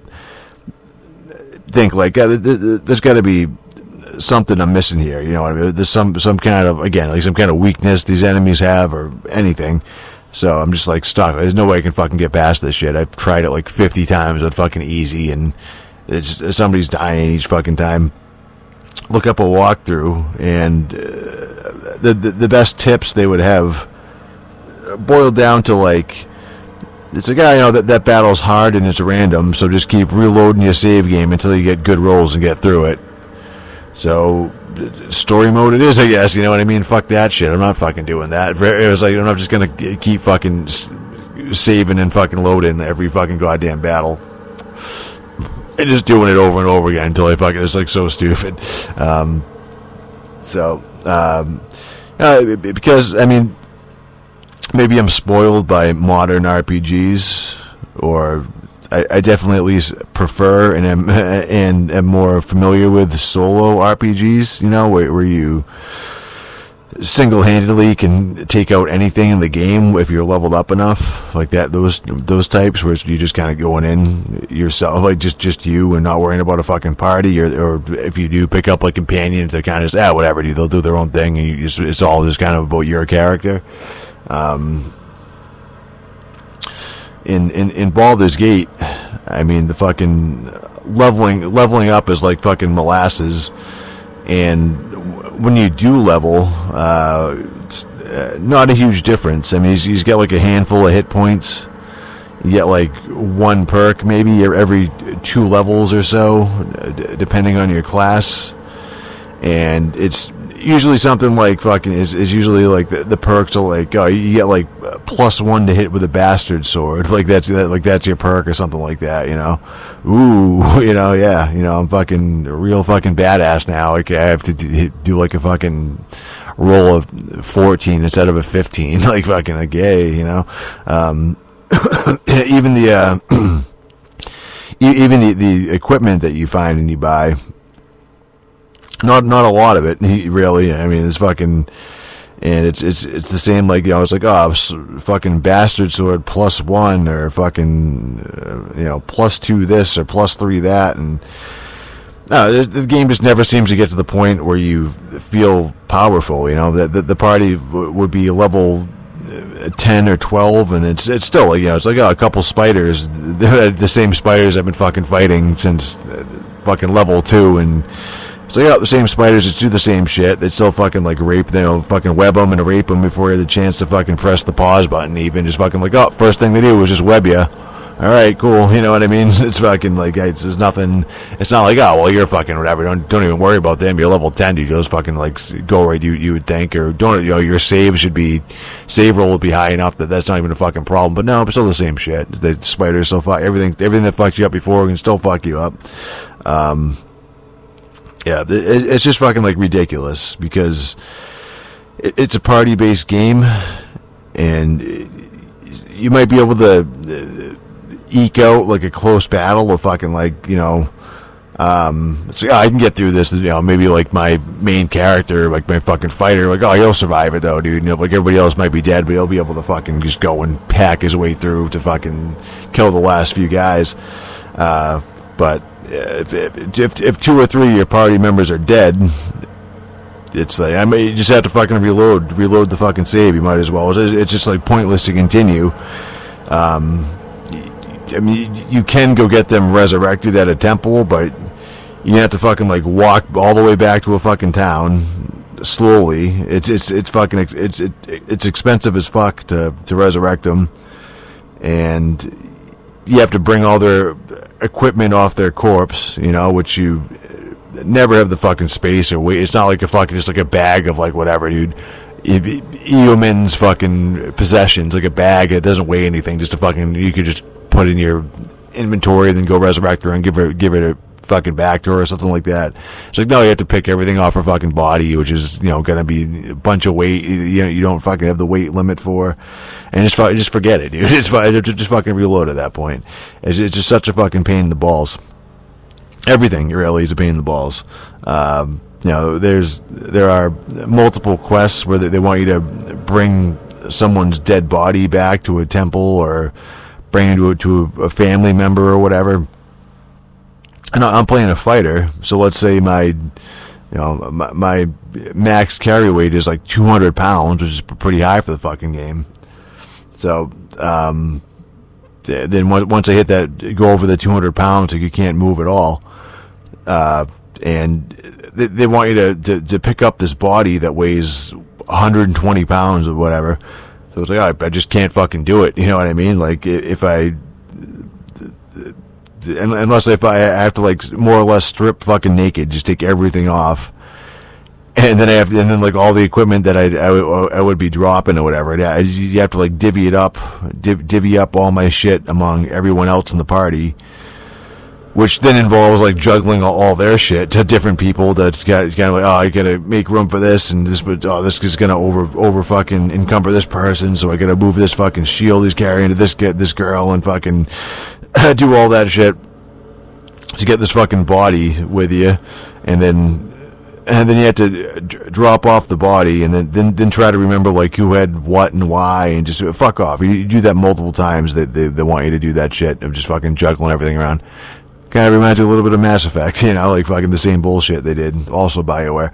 S1: think, like, uh, there's gotta be something I'm missing here, you know what I mean? There's some, some kind of, again, like some kind of weakness these enemies have or anything. So I'm just like stuck. There's no way I can fucking get past this shit. I've tried it like fifty times on fucking easy, and it's just, somebody's dying each fucking time. Look up a walkthrough, and uh, the, the the best tips they would have boiled down to, like, it's like, ah, you know, that, that battle's hard and it's random, so just keep reloading your save game until you get good rolls and get through it. So, story mode it is, I guess, you know what I mean? Fuck that shit. I'm not fucking doing that. It was like, I'm not just gonna keep fucking saving and fucking loading every fucking goddamn battle. And just doing it over and over again until I fucking, it's like so stupid. Um, so, um, uh, because, I mean, maybe I'm spoiled by modern R P Gs, or I, I definitely at least prefer and am, and am more familiar with solo R P Gs, you know, where, where you single-handedly can take out anything in the game if you're leveled up enough, like that. Those those types where you just kind of going in yourself, like just, just you, and not worrying about a fucking party, or or if you do pick up like companions, they're kind of just, ah, whatever, dude, they'll do their own thing, and you just, it's all just kind of about your character. Um, in, in, in Baldur's Gate, I mean, the fucking leveling, leveling up is like fucking molasses, and when you do level, uh, it's uh, not a huge difference. I mean, he's, he's got like a handful of hit points. You get like one perk maybe every two levels or so, d- depending on your class. And it's usually something like fucking, is, is usually like the, the perks are like, oh, you get like plus one to hit with a bastard sword. Like that's, that, like that's your perk or something like that, you know? Ooh, you know, yeah, you know, I'm fucking a real fucking badass now. Like I have to do, do like a fucking roll of fourteen instead of a fifteen. Like fucking a gay, you know? Um, even the, uh, even the, the equipment that you find and you buy, Not not a lot of it, really. I mean, it's fucking, and it's it's it's the same. Like, you know, it's like, oh, fucking bastard sword plus one, or fucking, uh, you know, plus two this or plus three that, and no, the, the game just never seems to get to the point where you feel powerful. You know, that the, the party w- would be level ten or twelve, and it's it's still, you know, it's like, oh, a couple spiders, the same spiders I've been fucking fighting since fucking level two, and so yeah, the same spiders just do the same shit. They still fucking like rape them, you know, fucking web them and rape them before you have the chance to fucking press the pause button. Even just fucking like, oh, first thing they do is just web you. All right, cool. You know what I mean? It's fucking like, it's there's nothing. It's not like, oh, well, you're fucking whatever. Don't don't even worry about them. You're level ten. You just fucking like go right. You you would think, or don't, you know, your save should be save roll would be high enough that that's not even a fucking problem. But no, it's still the same shit. The spiders still fuck everything. Everything that fucked you up before can still fuck you up. Um. Yeah, it's just fucking like ridiculous, because it's a party-based game, and you might be able to eke out like a close battle of fucking like, you know, Um, so yeah, I can get through this. You know, maybe like my main character, like my fucking fighter, like oh, he'll survive it though, dude. You know, like everybody else might be dead, but he'll be able to fucking just go and pack his way through to fucking kill the last few guys. Uh, but if, if if two or three of your party members are dead, it's like I mean, you just have to fucking reload, reload the fucking save. You might as well. It's, it's just like pointless to continue. Um, I mean, you can go get them resurrected at a temple, but you have to fucking like walk all the way back to a fucking town slowly. It's it's it's fucking it's it, it's expensive as fuck to to resurrect them, and you have to bring all their equipment off their corpse, you know, which you never have the fucking space or weight. It's not like a fucking just like a bag of like whatever, dude. Eomin's fucking possessions, like a bag that doesn't weigh anything, just a fucking you could just put in your inventory and then go resurrect her and give her give it a fucking back to her or something like that. It's like no, you have to pick everything off her fucking body, which is you know gonna be a bunch of weight you know you don't fucking have the weight limit for, and just just forget it, dude. It's just fucking reload at that point. It's, it's just such a fucking pain in the balls. Everything really is a pain in the balls. Um, you know, there's there are multiple quests where they, they want you to bring someone's dead body back to a temple or bring it to a, to a family member or whatever. And I'm playing a fighter, so let's say my, you know, my, my max carry weight is like two hundred pounds, which is pretty high for the fucking game. So, um, then once I hit that, go over the two hundred pounds, like you can't move at all. Uh, and they, they want you to, to, to pick up this body that weighs one hundred twenty pounds or whatever. So it's like, oh, I just can't fucking do it. You know what I mean? Like if I, unless if I have to like more or less strip fucking naked, just take everything off, and then I have, and then like all the equipment that I I, I would be dropping or whatever, yeah, you have to like divvy it up, div, divvy up all my shit among everyone else in the party, which then involves like juggling all, all their shit to different people. That kind of like, oh, I gotta make room for this, and this, but oh, this is gonna over over fucking encumber this person, so I gotta move this fucking shield he's carrying to this get this girl and fucking do all that shit to get this fucking body with you, and then and then you have to d- drop off the body, and then, then then try to remember like who had what and why, and just fuck off. You, you do that multiple times. They, they they want you to do that shit of just fucking juggling everything around. Kind of reminds me a little bit of Mass Effect, you know, like fucking the same bullshit they did. Also BioWare.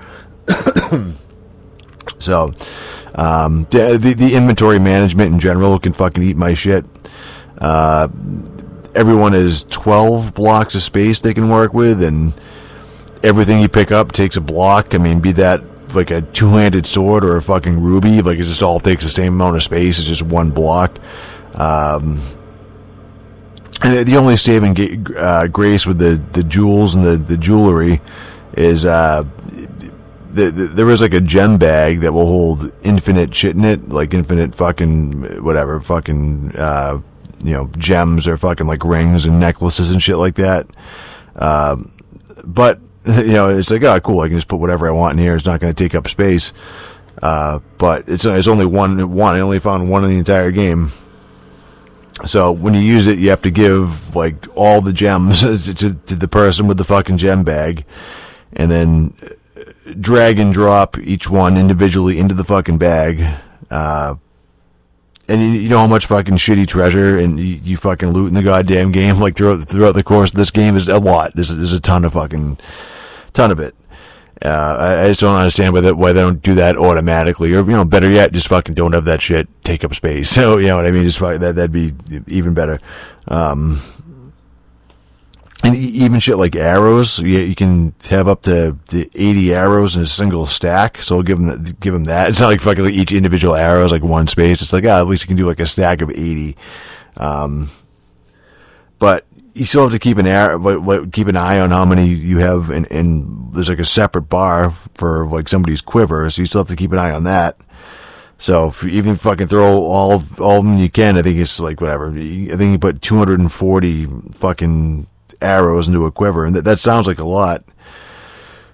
S1: So, um, the, the the inventory management in general can fucking eat my shit. Uh, everyone has twelve blocks of space they can work with, and everything you pick up takes a block. I mean, be that like a two-handed sword or a fucking ruby, like it just all takes the same amount of space. It's just one block. Um, and the only saving uh, grace with the, the jewels and the, the jewelry is uh, the, the, there is like a gem bag that will hold infinite shit in it, like infinite fucking whatever, fucking uh, you know, gems or fucking like rings and necklaces and shit like that. Um, but you know, it's like, oh, cool, I can just put whatever I want in here. It's not going to take up space. Uh, but it's it's only one one. I only found one in the entire game. So when you use it, you have to give like all the gems to, to, to the person with the fucking gem bag, and then drag and drop each one individually into the fucking bag. Uh, and you, you know how much fucking shitty treasure and you, you fucking loot in the goddamn game, like throughout throughout the course of this game, is a lot. There's there's a ton of fucking ton of it. Uh, I, I just don't understand why, that, why they don't do that automatically, or, you know, better yet, just fucking don't have that shit take up space. So, you know what I mean? Just that, that'd be even better. Um, and even shit like arrows, you, you can have up to, to eighty arrows in a single stack. So give them, give them that. It's not like fucking like each individual arrow is like one space. It's like, ah, at least you can do like a stack of eighty. Um, but you still have to keep an ar- keep an eye on how many you have, and, and there's like a separate bar for like somebody's quiver, so you still have to keep an eye on that. So if you even fucking throw all all of them you can, I think it's like whatever. I think you put two hundred forty fucking arrows into a quiver, and that, that sounds like a lot.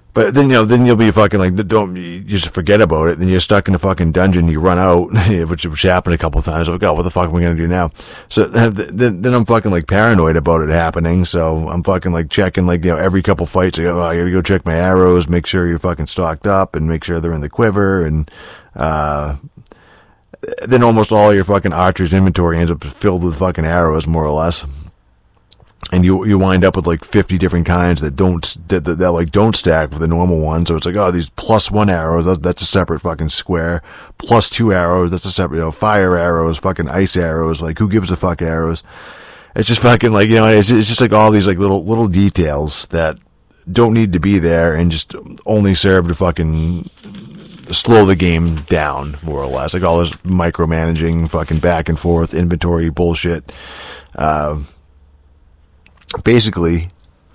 S1: But then, you know, then you'll be fucking like, don't, you just forget about it. Then you're stuck in a fucking dungeon, you run out, which, which happened a couple of times. I'm like, oh, what the fuck am I going to do now? So then, then I'm fucking like paranoid about it happening. So I'm fucking like checking, like, you know, every couple fights, I go, oh, I gotta go check my arrows, make sure you're fucking stocked up and make sure they're in the quiver. And, uh, then almost all your fucking archer's inventory ends up filled with fucking arrows, more or less. And you you wind up with like fifty different kinds that don't that, that, that like don't stack with the normal one. So it's like, oh, these plus one arrows, that, that's a separate fucking square. Plus two arrows, that's a separate, you know, fire arrows, fucking ice arrows. Like, who gives a fuck arrows? It's just fucking like, you know, it's, it's just like all these like little little details that don't need to be there and just only serve to fucking slow the game down, more or less. Like all this micromanaging, fucking back and forth inventory bullshit. Uh, Basically,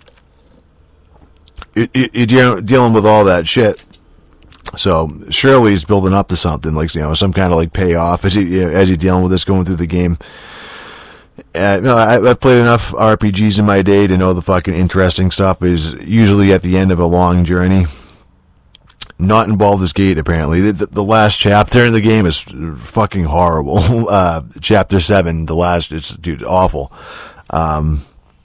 S1: you're dealing with all that shit. So Shirley's building up to something, like, you know, some kind of like payoff as you as you're dealing with this going through the game. Uh, you know, I, I've played enough R P Gs in my day to know the fucking interesting stuff is usually at the end of a long journey. Not in Baldur's Gate, apparently. The, the, the last chapter in the game is fucking horrible. uh, chapter seven, the last, it's, dude, awful. Um,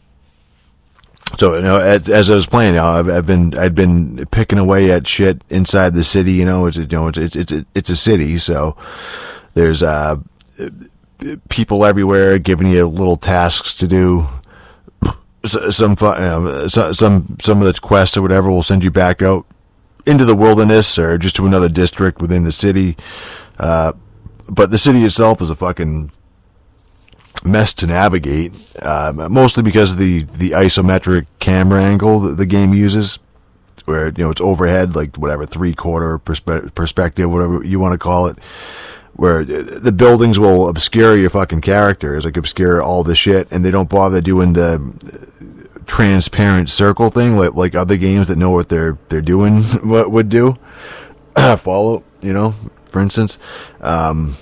S1: So, you know, as, as I was playing, you know, I've, I've been, I'd been picking away at shit inside the city, you know, it's, you know, it's, it's, it's, it's a city, so there's, uh, people everywhere giving you little tasks to do. Some, you know, some, some of the quests or whatever will send you back out into the wilderness or just to another district within the city. Uh, but the city itself is a fucking mess to navigate, uh, mostly because of the, the isometric camera angle that the game uses, where, you know, it's overhead, like whatever, three quarter perspe- perspective, whatever you want to call it, where the buildings will obscure your fucking characters, like obscure all the shit, and they don't bother doing the transparent circle thing, like, like other games that know what they're, they're doing, what would do. Fallout, you know, for instance. Um,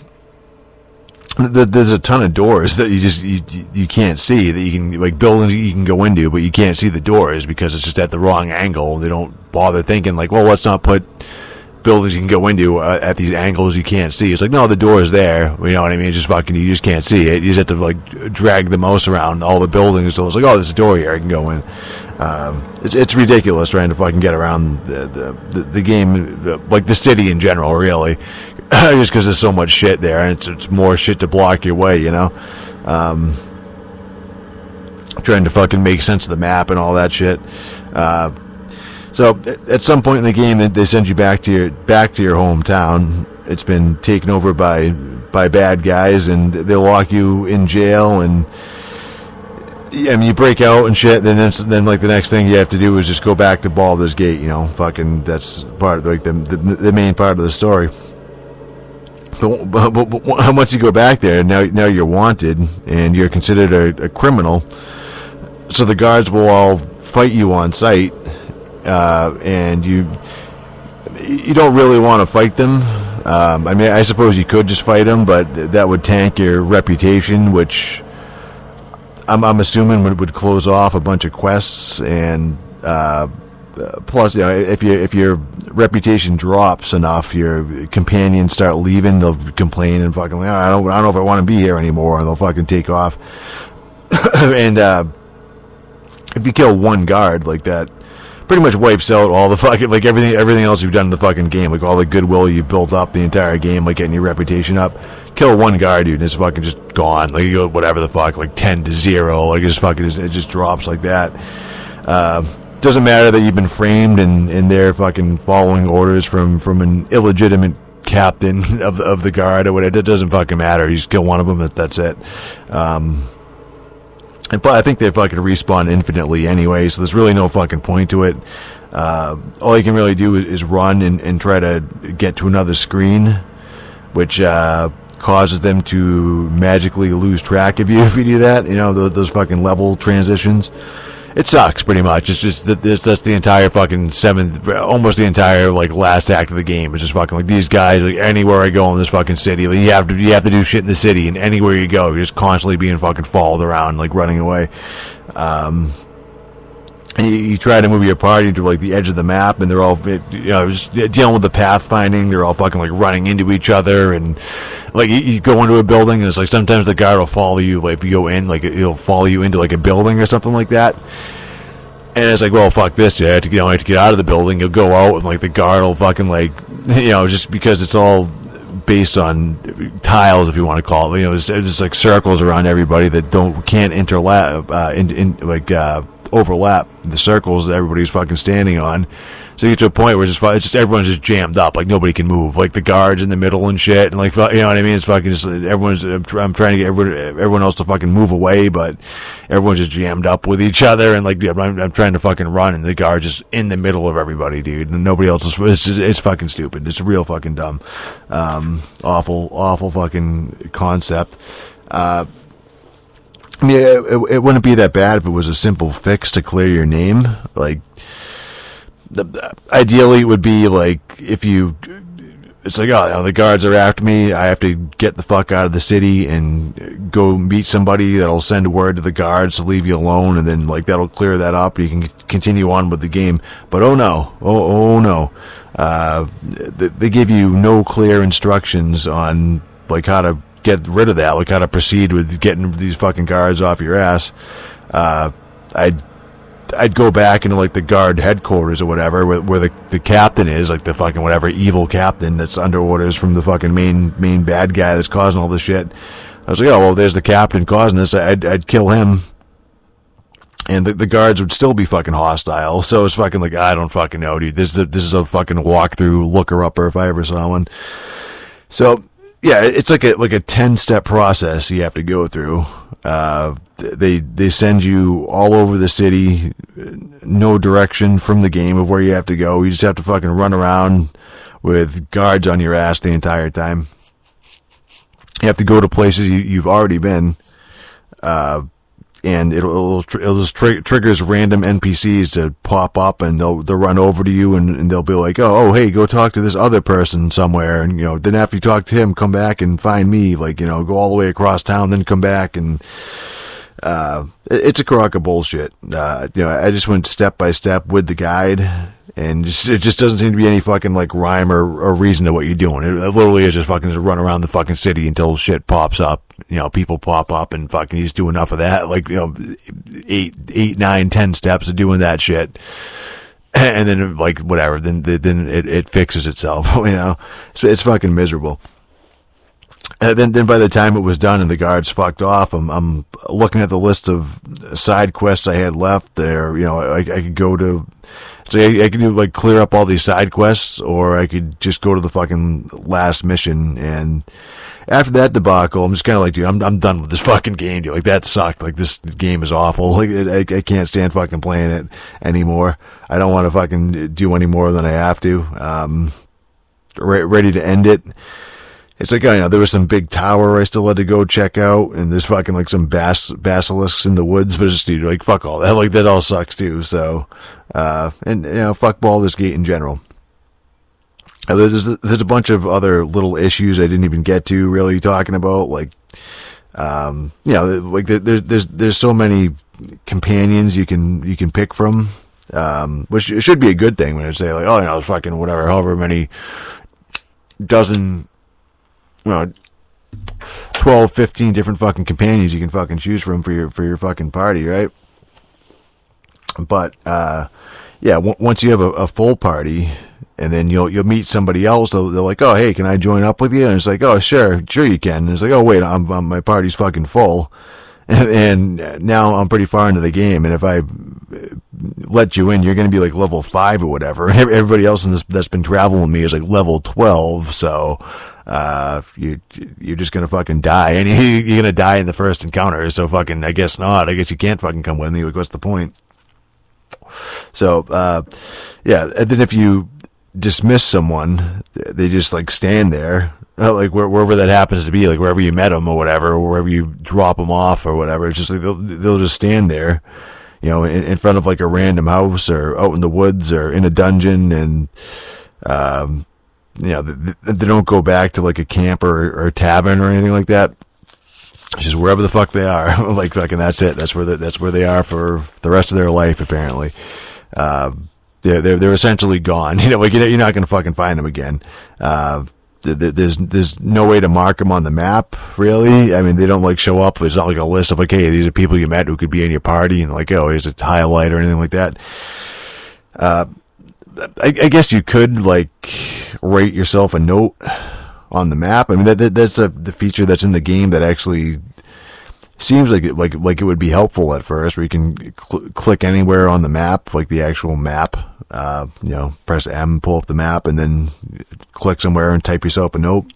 S1: There's a ton of doors that you just you, you can't see, that you can, like, buildings you can go into, but you can't see the doors because it's just at the wrong angle. They don't bother thinking like, well, let's not put buildings you can go into uh, at these angles you can't see. It's like, no, the door is there. You know what I mean? It's just fucking, you just can't see it. You just have to like drag the mouse around all the buildings. So it's like, oh, there's a door here, I can go in. Um, it's, it's ridiculous trying to fucking get around the the, the, the game, the, like the city in general, really. Just because there's so much shit there, and it's, it's more shit to block your way, you know. Um, trying to fucking make sense of the map and all that shit. Uh, so at some point in the game, they send you back to your back to your hometown. It's been taken over by by bad guys, and they lock you in jail. And I mean, you break out and shit. Then it's, then like the next thing you have to do is just go back to Baldur's Gate. You know, fucking that's part of like the the, the main part of the story. But, but, but, but once you go back there, now now you're wanted and you're considered a, a criminal. So the guards will all fight you on sight, uh, and you you don't really want to fight them. Um, I mean, I suppose you could just fight them, but that would tank your reputation, which I'm, I'm assuming would, would close off a bunch of quests. And uh, plus, you know, if you if your reputation drops enough, your companions start leaving. They'll complain and fucking like, oh, I don't I don't know if I want to be here anymore, and they'll fucking take off. And uh, if you kill one guard like that, pretty much wipes out all the fucking, like, everything everything else you've done in the fucking game, like all the goodwill you've built up the entire game, like getting your reputation up. Kill one guard, dude, and it's fucking just gone. Like, you go whatever the fuck, like ten to zero, like it's fucking it just drops like that. Uh, doesn't matter that you've been framed and, and they're fucking following orders from, from an illegitimate captain of the, of the guard or whatever. It doesn't fucking matter. You just kill one of them, that's it. Um, and I think they fucking respawn infinitely anyway, so there's really no fucking point to it. Uh, all you can really do is, is run and, and try to get to another screen, which uh, causes them to magically lose track of you if you do that. You know, those, those fucking level transitions. It sucks, pretty much. It's just that this, that's the entire fucking seventh, almost the entire, like, last act of the game. It's just fucking, like, these guys, like, anywhere I go in this fucking city, like, you have to, you have to do shit in the city, and anywhere you go, you're just constantly being fucking followed around, like, running away. Um, and you, you try to move your party to like the edge of the map, and they're all, you know, just dealing with the pathfinding. They're all fucking like running into each other, and like you, you go into a building, and it's like sometimes the guard will follow you. Like if you go in, like he'll follow you into like a building or something like that. And it's like, well, fuck this. You have to, you know, I have to get out of the building. You'll go out, and like the guard will fucking like, you know, just because it's all based on tiles, if you want to call it. You know, it's just like circles around everybody that don't can't interlap, uh, in, in like uh, overlap the circles that everybody's fucking standing on. So you get to a point where it's just, it's just everyone's just jammed up, like nobody can move, like the guards in the middle and shit, and like, you know what I mean? It's fucking just everyone's. I'm trying to get everyone, everyone else to fucking move away, but everyone's just jammed up with each other, and like I'm, I'm trying to fucking run, and the guard's just in the middle of everybody, dude, and nobody else is. It's just, it's fucking stupid. It's real fucking dumb, um, awful, awful fucking concept. Uh, I mean, it, it wouldn't be that bad if it was a simple fix to clear your name, like. The, ideally, it would be like if you, it's like, oh, you know, the guards are after me. I have to get the fuck out of the city and go meet somebody that'll send word to the guards to leave you alone, and then like that'll clear that up. You can continue on with the game. But oh no, oh oh no, uh, they, they give you no clear instructions on like how to get rid of that, like how to proceed with getting these fucking guards off your ass. Uh, I'd. I'd go back into like the guard headquarters or whatever, where, where the, the captain is, like the fucking whatever evil captain that's under orders from the fucking main main bad guy that's causing all this shit. I was like, oh well, there's the captain causing this. I'd I'd kill him, and the, the guards would still be fucking hostile. So it's fucking like, I don't fucking know, dude. This is a, this is a fucking walkthrough looker upper if I ever saw one. So yeah, it's like a like a ten step process you have to go through. Uh, they they send you all over the city, no direction from the game of where you have to go. You just have to fucking run around with guards on your ass the entire time. You have to go to places you, you've already been, uh, and it'll it'll, it'll just tri- triggers random N P Cs to pop up, and they'll they'll run over to you, and, and they'll be like, oh oh hey, go talk to this other person somewhere, and you know then after you talk to him, come back and find me, like you know go all the way across town, then come back, and uh, it, it's a crock of bullshit. Uh, you know I just went step by step with the guide. And just, it just doesn't seem to be any fucking, like, rhyme or, or reason to what you're doing. It, it literally is just fucking just run around the fucking city until shit pops up. You know, people pop up and fucking you just do enough of that. Like, you know, eight, eight, nine, ten steps of doing that shit. And then, like, whatever, then, then it, it fixes itself, you know. So it's fucking miserable. And then, then by the time it was done and the guards fucked off, I'm, I'm looking at the list of side quests I had left there. You know, I, I could go to, so I, I could do, like, clear up all these side quests, or I could just go to the fucking last mission. And after that debacle, I'm just kind of like, dude, I'm, I'm done with this fucking game, dude. Like, that sucked. Like, this game is awful. Like, I, I can't stand fucking playing it anymore. I don't want to fucking do any more than I have to. Um, re- ready to end it. It's like, you know, there was some big tower I still had to go check out, and there's fucking, like, some bas- basilisks in the woods, but just, dude, like, fuck all that. Like, that all sucks, too, so, uh, and, you know, fuck Baldur's Gate in general. Uh, there's, there's a bunch of other little issues I didn't even get to, really, talking about, like, um, you know, like, there's, there's, there's so many companions you can, you can pick from, um, which should be a good thing when I say, like, oh, you know, fucking whatever, however many dozen, you know, twelve, fifteen different fucking companions you can fucking choose from for your, for your fucking party, right? But, uh, yeah, w- once you have a, a full party, and then you'll, you'll meet somebody else, they're, they're like, oh, hey, can I join up with you? And it's like, oh, sure, sure you can. And it's like, oh, wait, I'm, I'm my party's fucking full. And, and now I'm pretty far into the game, and if I let you in, you're going to be like level five or whatever. Everybody else in this, that's been traveling with me is like level twelve, so, uh, you, you're just going to fucking die, and you're going to die in the first encounter, so fucking, I guess not. I guess you can't fucking come with me. Like, what's the point? So, uh, yeah, and then if you dismiss someone, they just like stand there, uh, like where, wherever that happens to be, like wherever you met them or whatever, or wherever you drop them off or whatever. It's just like they'll, they'll just stand there, you know, in, in front of like a random house or out in the woods or in a dungeon, and, um, you know, they, they don't go back to like a camp or, or a tavern or anything like that. just wherever the fuck they are. Like fucking that's it. That's where the, that's where they are for the rest of their life apparently. Uh, they're they're they're essentially gone. You know, like you're not gonna fucking find them again. Uh, there's there's no way to mark them on the map really. I mean, they don't like show up. It's not like a list of like, hey, these are people you met who could be in your party, and like, oh, here's a highlight or anything like that. Uh, I, I guess you could like rate yourself a note on the map. I mean, that, that that's a, the feature that's in the game that actually seems like it, like like it would be helpful at first, where you can cl- click anywhere on the map, like the actual map. Uh, you know, press M, pull up the map, and then click somewhere and type yourself a note.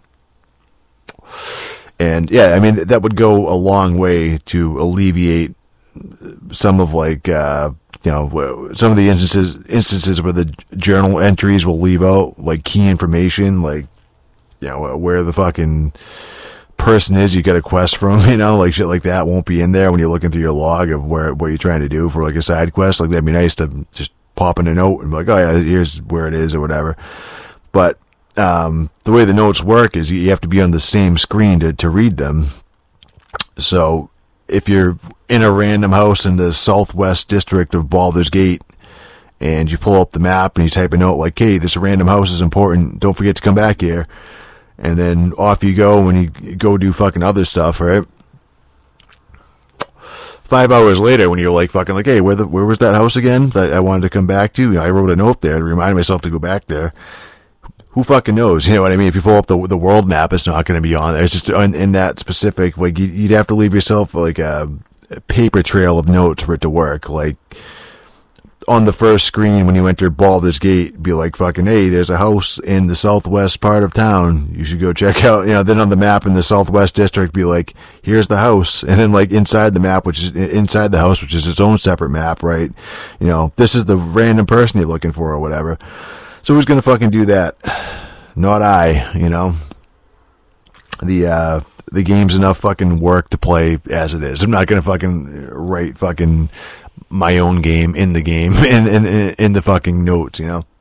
S1: And yeah, I mean, that would go a long way to alleviate some of like uh, you know some of the instances instances where the journal entries will leave out like key information, like, you know, where the fucking person is you got a quest from, you know, like shit like that won't be in there when you're looking through your log of where what you're trying to do for like a side quest. Like that'd be nice to just pop in a note and be like, oh yeah, here's where it is or whatever. But um, the way the notes work is you have to be on the same screen to, to read them. So if you're in a random house in the southwest district of Baldur's Gate, and you pull up the map and you type a note like, hey, this random house is important, don't forget to come back here. And then off you go when you go do fucking other stuff, right? Five hours later when you're like fucking like, hey, where the where was that house again that I wanted to come back to? I wrote a note there to remind myself to go back there. Who fucking knows? You know what I mean? If you pull up the the world map, it's not going to be on there. It's just in, in that specific, like, you'd have to leave yourself like a, a paper trail of notes for it to work. Like, on the first screen when you enter Baldur's Gate, be like fucking, hey, there's a house in the southwest part of town, you should go check out. You know, then on the map in the southwest district, be like, here's the house. And then like inside the map, which is inside the house, which is its own separate map, right? You know, this is the random person you're looking for or whatever. So who's gonna fucking do that? Not I, you know. The uh the game's enough fucking work to play as it is. I'm not gonna fucking write fucking my own game in the game in, in, in the fucking notes, you know.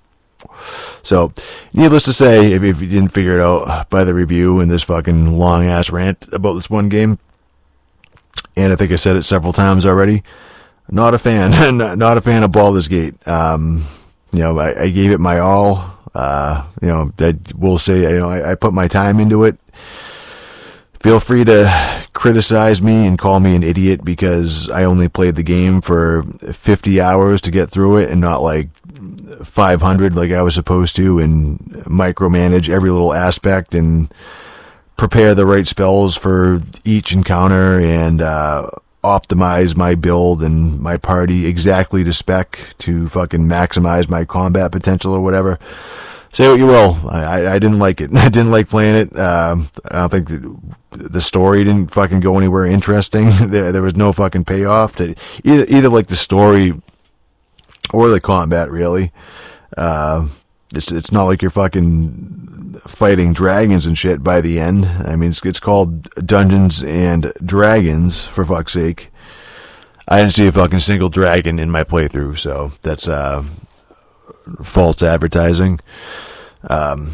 S1: So, needless to say, if, if you didn't figure it out by the review and this fucking long ass rant about this one game, and I think I said it several times already, not a fan, not a fan of Baldur's Gate. Um, you know, I, I gave it my all. Uh, you know, I will say, you know, I, I put my time into it. Feel free to criticize me and call me an idiot because I only played the game for fifty hours to get through it and not like five hundred like I was supposed to, and micromanage every little aspect and prepare the right spells for each encounter and uh, optimize my build and my party exactly to spec to fucking maximize my combat potential or whatever. Say what you will. I, I didn't like it. I didn't like playing it. Um, I don't think the, the story didn't fucking go anywhere interesting. There, there was no fucking payoff to either, either like the story or the combat, really. Uh, it's, it's not like you're fucking fighting dragons and shit by the end. I mean, it's, it's called Dungeons and Dragons, for fuck's sake. I didn't see a fucking single dragon in my playthrough, so that's, uh, false advertising. Um,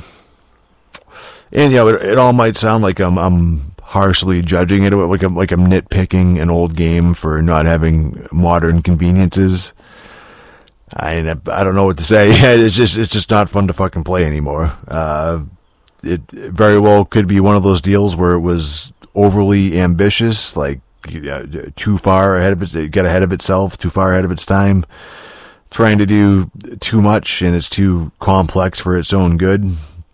S1: and, you know, it, it all might sound like I'm, I'm harshly judging it, like I'm, like I'm nitpicking an old game for not having modern conveniences. I, I don't know what to say. It's just, it's just not fun to fucking play anymore. Uh, it very well could be one of those deals where it was overly ambitious, like, uh, too far ahead of it, it got ahead of itself, too far ahead of its time, trying to do too much, and it's too complex for its own good.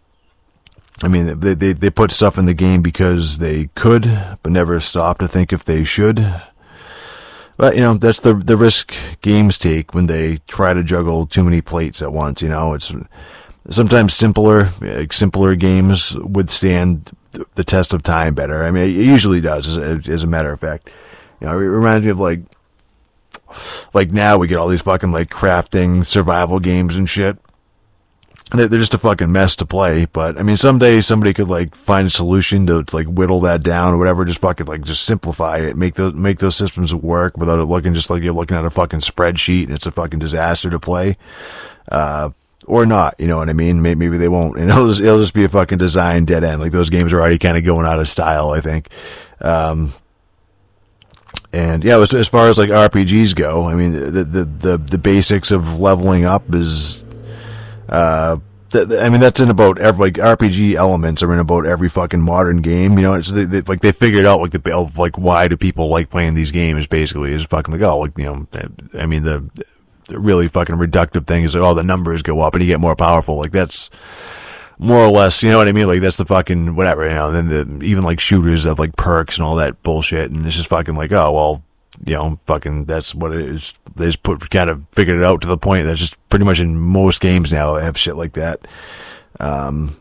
S1: I mean, they, they, they put stuff in the game because they could, but never stop to think if they should. But, you know, that's the the risk games take when they try to juggle too many plates at once, you know. It's sometimes simpler, like simpler games withstand the test of time better. I mean, it usually does, as, as a matter of fact. You know, it reminds me of, like, like now we get all these fucking, like, crafting survival games and shit. They're, they're just a fucking mess to play, but, I mean, someday somebody could, like, find a solution to, to, like, whittle that down or whatever, just fucking, like, just simplify it, make those, make those systems work without it looking just like you're looking at a fucking spreadsheet and it's a fucking disaster to play. Uh, or not, you know what I mean? Maybe, maybe they won't, and it'll just, it'll just be a fucking design dead end. Like, those games are already kind of going out of style, I think. Um, and yeah, as, as far as like R P Gs go, I mean, the, the, the, the basics of leveling up is, uh, th- th- I mean, that's in about every, like, R P G elements are in about every fucking modern game, you know, it's, they, they, like, they figured out, like, the, like, why do people like playing these games, basically, is fucking like, oh, like, you know, I mean, the, the really fucking reductive thing is like, oh, the numbers go up and you get more powerful, like, that's more or less, you know what I mean? Like, that's the fucking whatever, you know. And then the, even like shooters have like perks and all that bullshit, and it's just fucking like, oh, well, you know, fucking that's what it is. They just put kind of figured it out to the point that's just pretty much in most games now have shit like that. Um,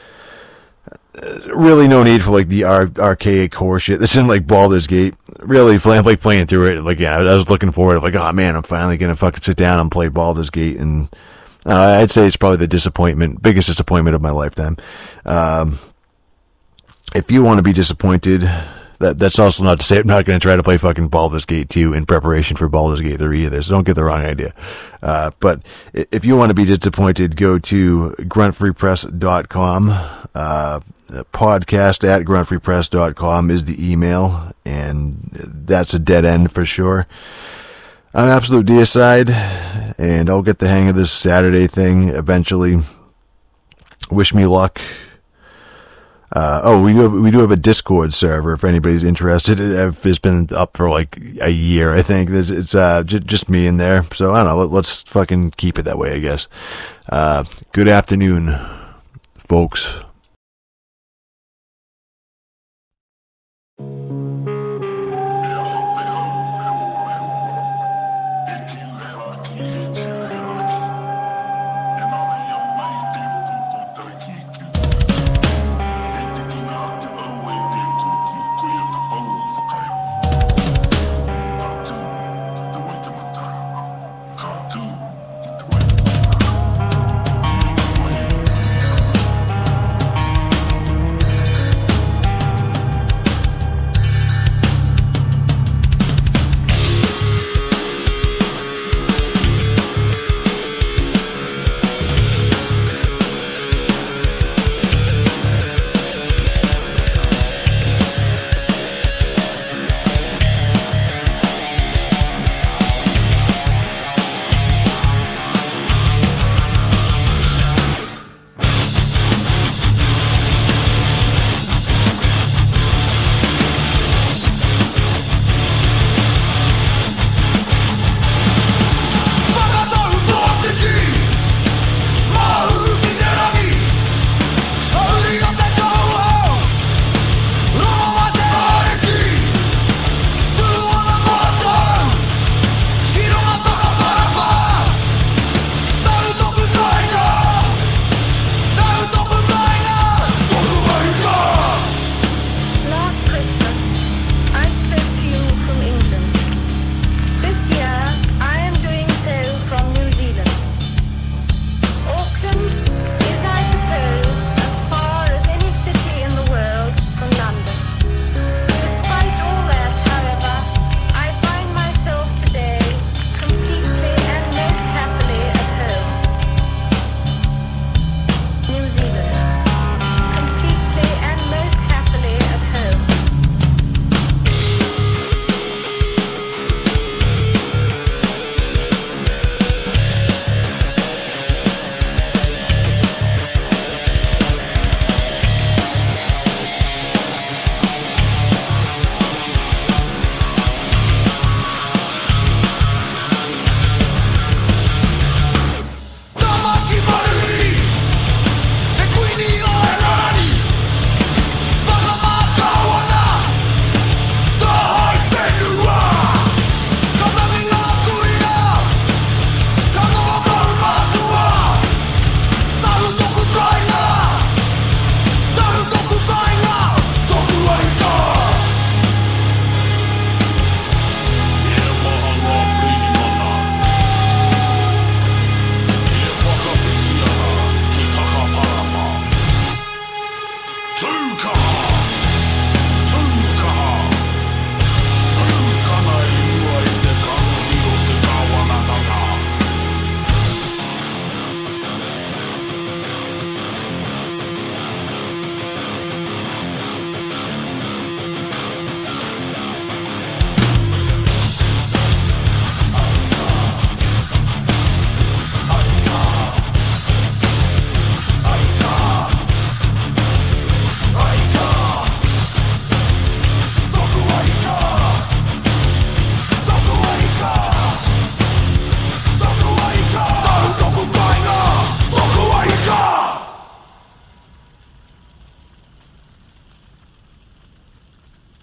S1: really no need for like the ar- archaic horse shit that's in like Baldur's Gate. Really, like playing through it, like, yeah, I was looking forward to like, oh man, I'm finally gonna fucking sit down and play Baldur's Gate, and Uh, I'd say it's probably the disappointment, biggest disappointment of my lifetime. Um, if you want to be disappointed, that that's also not to say I'm not going to try to play fucking Baldur's Gate two in preparation for Baldur's Gate three either, so don't get the wrong idea. Uh, but if you want to be disappointed, go to grunt free press dot com. Uh, podcast at grunt free press dot com is the email, and that's a dead end for sure. I'm Absolute Deicide, and I'll get the hang of this Saturday thing eventually. Wish me luck. Uh, oh, we do have, we do have a Discord server if anybody's interested. It's been up for like a year, I think. It's, it's uh, j- just me in there. So, I don't know. Let's fucking keep it that way, I guess. Uh, good afternoon, folks.